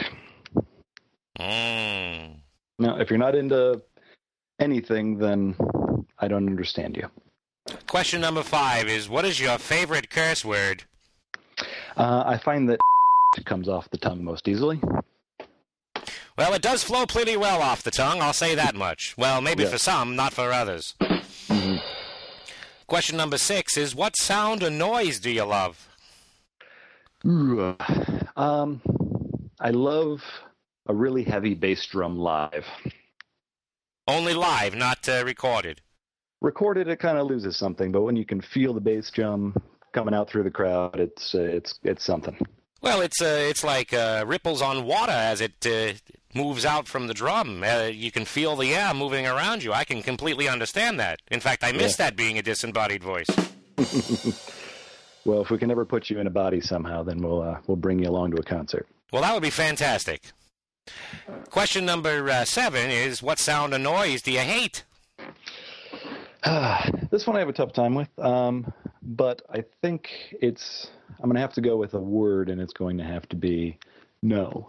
Mm. Now, if you're not into anything, then I don't understand you. Question number five is, what is your favorite curse word? Uh, I find that comes off the tongue most easily. Well, it does flow pretty well off the tongue, I'll say that much. Well, maybe Yeah. for some, not for others. Mm-hmm. Question number six is, what sound or noise do you love? Ooh, um, I love a really heavy bass drum live. Only live, not uh, recorded. Recorded, it kind of loses something, but when you can feel the bass drum coming out through the crowd, it's uh, it's it's something. Well, it's uh, it's like uh, ripples on water as it uh, moves out from the drum. Uh, you can feel the air moving around you. I can completely understand that. In fact, I miss Yeah. that being a disembodied voice. Well, if we can ever put you in a body somehow, then we'll uh, we'll bring you along to a concert. Well, that would be fantastic. Question number uh, seven is, what sound or noise do you hate? This one I have a tough time with, um, but I think it's I'm going to have to go with a word, and it's going to have to be no.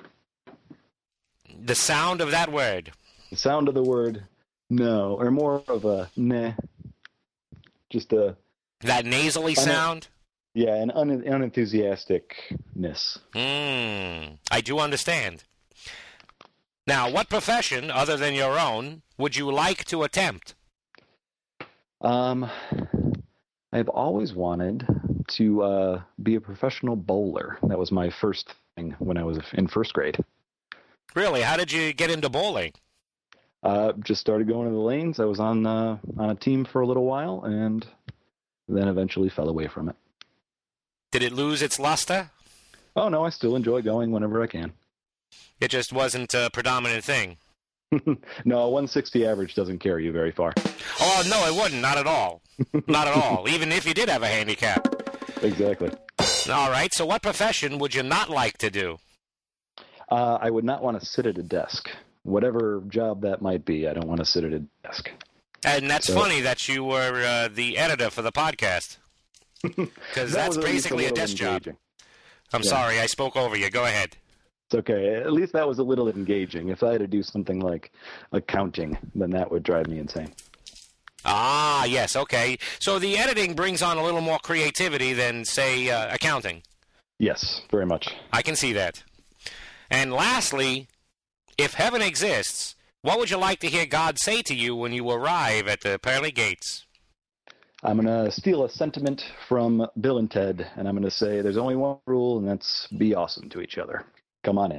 The sound of that word. The sound of the word no, or more of a meh. Just a That nasally I know. sound? yeah, an un- unenthusiasticness. Hmm, I do understand. Now, what profession, other than your own, would you like to attempt? Um, I've always wanted to uh, be a professional bowler. That was my first thing when I was in first grade. Really, how did you get into bowling? Uh, just started going to the lanes. I was on uh, on a team for a little while, and then eventually fell away from it. Did it lose its luster? Oh no, I still enjoy going whenever I can. It just wasn't a predominant thing. No, a one sixty average doesn't carry you very far. Oh, no, it wouldn't. Not at all. Not at all. Even if you did have a handicap. Exactly. All right, so what profession would you not like to do? Uh, I would not want to sit at a desk. Whatever job that might be, I don't want to sit at a desk. And that's So- funny that you were uh, the editor for the podcast. Because That that's was at least basically a little desk job. engaging. I'm Yeah. sorry, I spoke over you. Go ahead. It's okay. At least that was a little engaging. If I had to do something like accounting, then that would drive me insane. Ah, yes, okay. So the editing brings on a little more creativity than, say, uh, accounting. Yes, very much. I can see that. And lastly, if heaven exists, what would you like to hear God say to you when you arrive at the pearly gates? I'm going to steal a sentiment from Bill and Ted, and I'm going to say there's only one rule, and that's be awesome to each other. Come on in.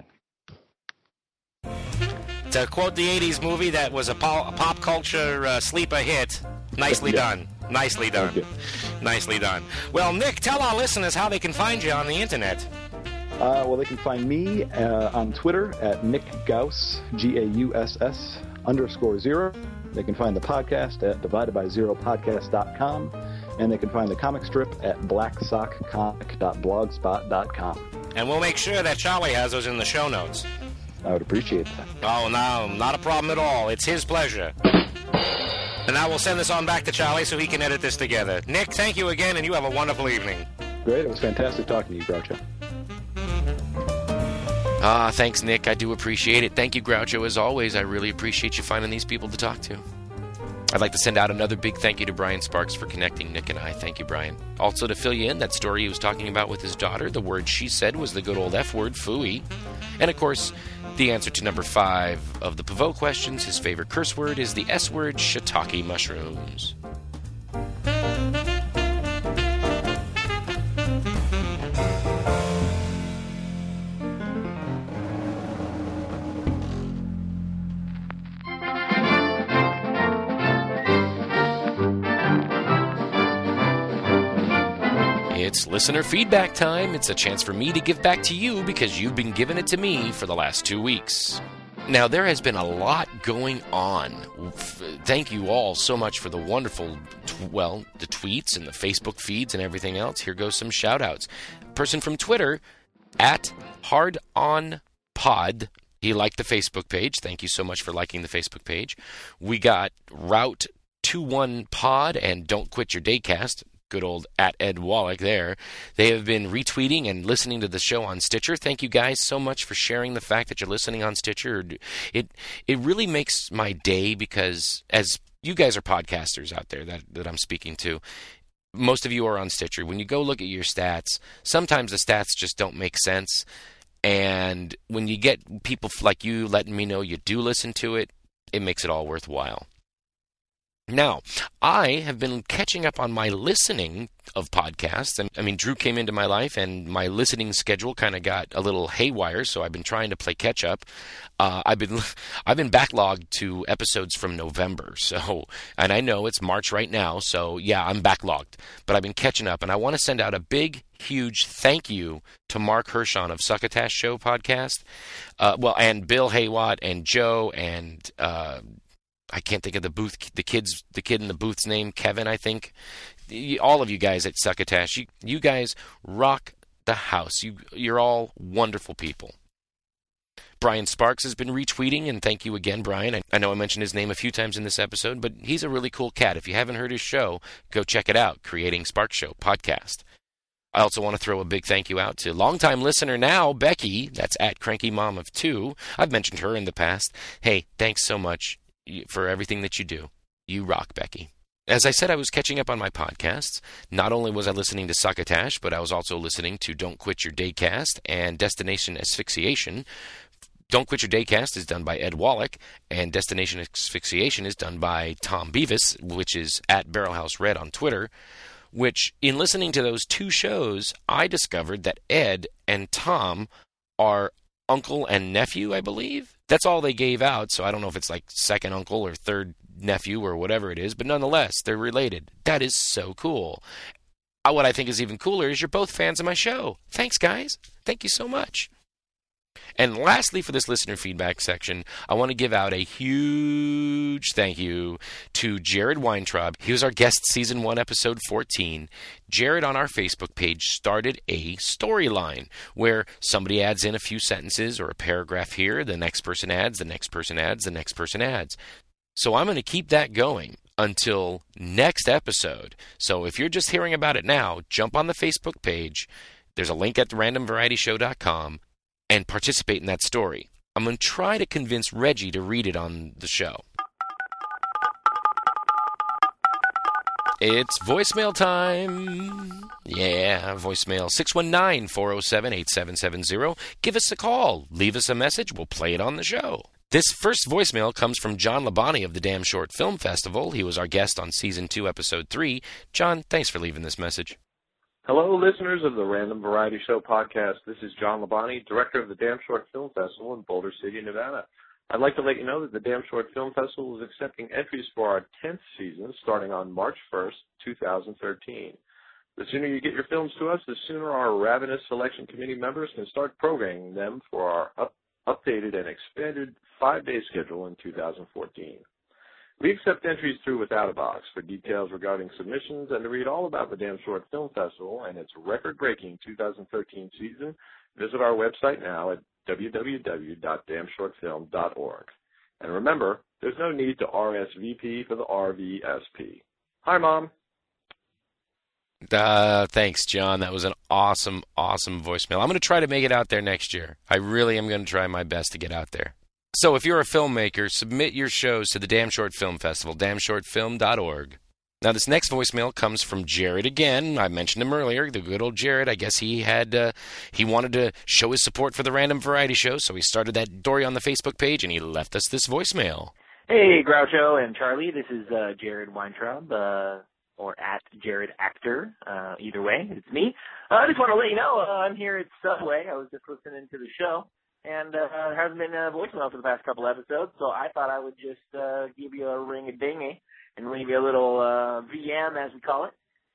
To quote the eighties movie that was a pop, a pop culture uh, sleeper hit, nicely Yeah. done. Nicely done. Thank you. Nicely done. Well, Nick, tell our listeners how they can find you on the internet. Uh, well, they can find me uh, on Twitter at Nick Gauss, G A U S S underscore zero. They can find the podcast at divided by zero podcast dot com, and they can find the comic strip at black sock comic dot blogspot dot com. And we'll make sure that Charlie has those in the show notes. I would appreciate that. Oh, no, not a problem at all. It's his pleasure. And I will send this on back to Charlie so he can edit this together. Nick, thank you again, and you have a wonderful evening. Great. It was fantastic talking to you, Groucho. Ah, thanks, Nick. I do appreciate it. Thank you, Groucho, as always. I really appreciate you finding these people to talk to. I'd like to send out another big thank you to Brian Sparks for connecting Nick and I. Thank you, Brian. Also, to fill you in, that story he was talking about with his daughter, the word she said was the good old F word, phooey. And, of course, the answer to number five of the Pavot questions, his favorite curse word is the S word, shiitake mushrooms. It's listener feedback time. It's a chance for me to give back to you because you've been giving it to me for the last two weeks. Now, there has been a lot going on. Thank you all so much for the wonderful, well, the tweets and the Facebook feeds and everything else. Here goes some shout-outs. Person from Twitter, at HardOnPod. He liked the Facebook page. Thank you so much for liking the Facebook page. We got Route twenty-one Pod and Don't Quit Your Daycast. Good old at Ed Wallach there. They have been retweeting and listening to the show on Stitcher. Thank you guys so much for sharing the fact that you're listening on Stitcher. It it really makes my day because as you guys are podcasters out there that, that I'm speaking to, most of you are on Stitcher. When you go look at your stats, sometimes the stats just don't make sense. And when you get people like you letting me know you do listen to it, it makes it all worthwhile. Now, I have been catching up on my listening of podcasts. And I mean, Drew came into my life and my listening schedule kind of got a little haywire, so I've been trying to play catch up. Uh, I've been I've been backlogged to episodes from November. So, and I know it's March right now, so yeah, I'm backlogged. But I've been catching up, and I want to send out a big, huge thank you to Mark Hershon of Succotash Show podcast. Uh, well, and Bill Haywatt and Joe and uh I can't think of the booth, the kids, the kid in the booth's name, Kevin, I think. All of you guys at Succotash, you, you guys rock the house. You, you're all wonderful people. Brian Sparks has been retweeting, and thank you again, Brian. I, I know I mentioned his name a few times in this episode, but he's a really cool cat. If you haven't heard his show, go check it out, Creating Sparks Show podcast. I also want to throw a big thank you out to longtime listener now, Becky. That's at Cranky Mom of Two. I've mentioned her in the past. Hey, thanks so much for everything that you do. You rock, Becky. As I said, I was catching up on my podcasts. Not only was I listening to Succotash, but I was also listening to Don't Quit Your Daycast and Destination Asphyxiation. Don't Quit Your Daycast is done by Ed Wallach, and Destination Asphyxiation is done by Tom Beavis, which is at Barrelhouse Red on Twitter, which, in listening to those two shows, I discovered that Ed and Tom are uncle and nephew, I believe. That's all they gave out, so I don't know if it's like second uncle or third nephew or whatever it is, but nonetheless, they're related. That is so cool. Uh, what I think is even cooler is you're both fans of my show. Thanks, guys. Thank you so much. And lastly, for this listener feedback section, I want to give out a huge thank you to Jared Weintraub. He was our guest season one, episode fourteen. Jared on our Facebook page started a storyline where somebody adds in a few sentences or a paragraph here, the next person adds, the next person adds, the next person adds. So I'm going to keep that going until next episode. So if you're just hearing about it now, jump on the Facebook page. There's a link at random variety show dot com. And participate in that story. I'm going to try to convince Reggie to read it on the show. It's voicemail time. Yeah, voicemail six one nine, four oh seven, eight seven seven zero. Give us a call. Leave us a message. We'll play it on the show. This first voicemail comes from John Labani of the Damn Short Film Festival. He was our guest on Season two, Episode three. John, thanks for leaving this message. Hello, listeners of the Random Variety Show podcast. This is John Labani, director of the Damn Short Film Festival in Boulder City, Nevada. I'd like to let you know that the Damn Short Film Festival is accepting entries for our tenth season starting on March first, two thousand thirteen. The sooner you get your films to us, the sooner our ravenous selection committee members can start programming them for our up- updated and expanded five-day schedule in two thousand fourteen. We accept entries through Without a Box. For details regarding submissions and to read all about the Damn Short Film Festival and its record-breaking two thousand thirteen season, visit our website now at w w w dot damn short film dot org. And remember, there's no need to R S V P for the R V S P. Hi, Mom. Uh, thanks, John. That was an awesome, awesome voicemail. I'm going to try to make it out there next year. I really am going to try my best to get out there. So if you're a filmmaker, submit your shows to the Damn Short Film Festival, damn short film dot org. Now, this next voicemail comes from Jared again. I mentioned him earlier, the good old Jared. I guess he had uh, he wanted to show his support for the Random Variety Show, so he started that story on the Facebook page, and he left us this voicemail. Hey, Groucho and Charlie. This is uh, Jared Weintraub, uh, or at Jared Actor. Uh, either way, it's me. Uh, I just want to let you know uh, I'm here at Subway. I was just listening to the show. And uh, there hasn't been a voicemail for the past couple episodes, so I thought I would just uh, give you a ring-a-dingy and leave you a little uh, V M, as we call it,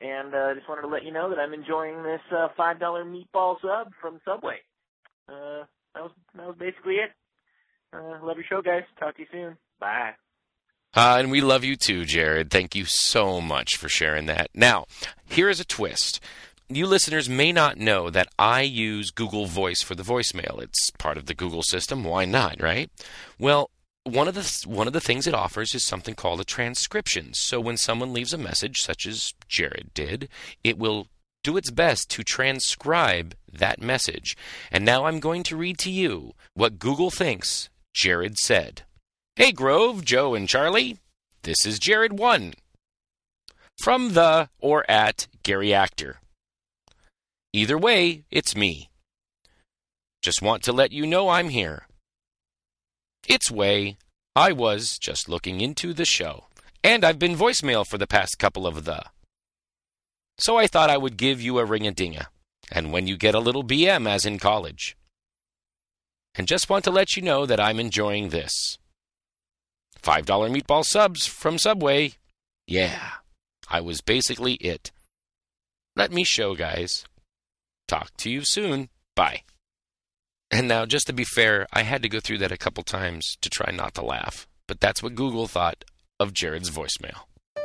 And I uh, just wanted to let you know that I'm enjoying this uh, five dollar meatball sub from Subway. Uh, that was that was basically it. Uh, love your show, guys. Talk to you soon. Bye. Uh, and we love you too, Jared. Thank you so much for sharing that. Now, here is a twist. You listeners may not know that I use Google Voice for the voicemail. It's part of the Google system. Why not, right? Well, one of the one of the things it offers is something called a transcription. So when someone leaves a message, such as Jared did, it will do its best to transcribe that message. And now I'm going to read to you what Google thinks Jared said. Hey, Grove, Joe, and Charlie. This is Jared one. From the or at Gary Actor. Either way, it's me. Just want to let you know I'm here. It's way. I was just looking into the show. And I've been voicemail for the past couple of the. So I thought I would give you a ring-a-dinga. And when you get a little B M as in college. And just want to let you know that I'm enjoying this. five dollar meatball subs from Subway. Yeah, I was basically it. Let me show, guys. Talk to you soon. Bye. And now, just to be fair, I had to go through that a couple times to try not to laugh. But that's what Google thought of Jared's voicemail.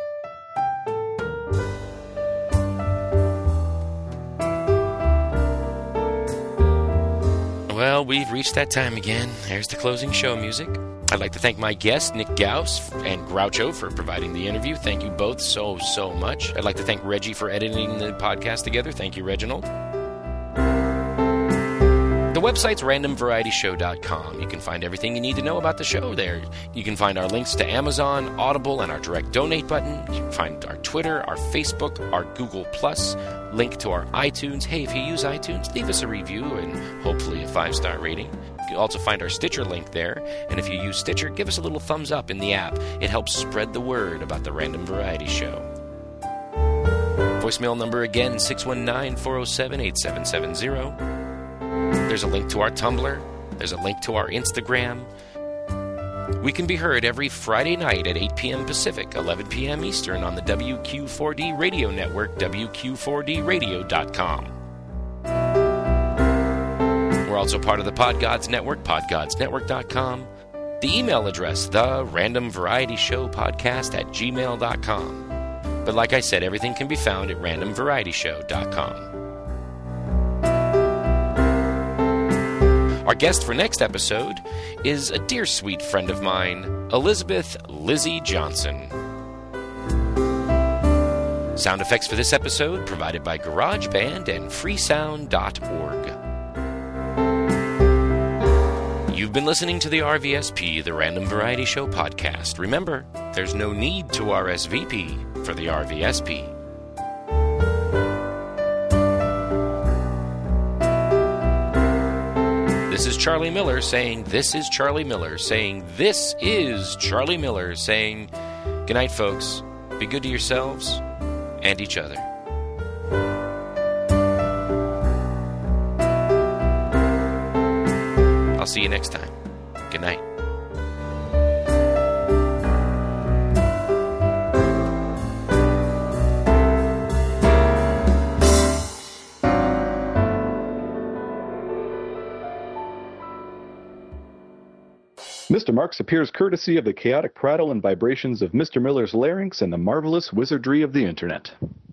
Well, we've reached that time again. There's the closing show music. I'd like to thank my guests, Nick Gauss and Groucho, for providing the interview. Thank you both so, so much. I'd like to thank Reggie for editing the podcast together. Thank you, Reginald. The website's random variety show dot com. You can find everything you need to know about the show there. You can find our links to Amazon, Audible, and our direct donate button. You can find our Twitter, our Facebook, our Google Plus, link to our iTunes. Hey, if you use iTunes, leave us a review and hopefully a five-star rating. You can also find our Stitcher link there. And if you use Stitcher, give us a little thumbs up in the app. It helps spread the word about the Random Variety Show. Voicemail number again, six one nine, four oh seven, eight seven seven zero. There's a link to our Tumblr. There's a link to our Instagram. We can be heard every Friday night at eight p.m. Pacific, eleven p.m. Eastern on the W Q four D radio network, W Q four D radio dot com. We're also part of the Podgods Network, podgods network dot com. The email address, the Random Variety Show Podcast at gmail dot com. But like I said, everything can be found at random variety show dot com. Our guest for next episode is a dear sweet friend of mine, Elizabeth Lizzie Johnson. Sound effects for this episode provided by GarageBand and freesound dot org. You've been listening to the R V S P, the Random Variety Show podcast. Remember, there's no need to R S V P for the R V S P. This is Charlie Miller saying, this is Charlie Miller saying, this is Charlie Miller saying, good night, folks. Be good to yourselves and each other. I'll see you next time. Good night. Mister Marks appears courtesy of the chaotic prattle and vibrations of Mister Miller's larynx and the marvelous wizardry of the Internet.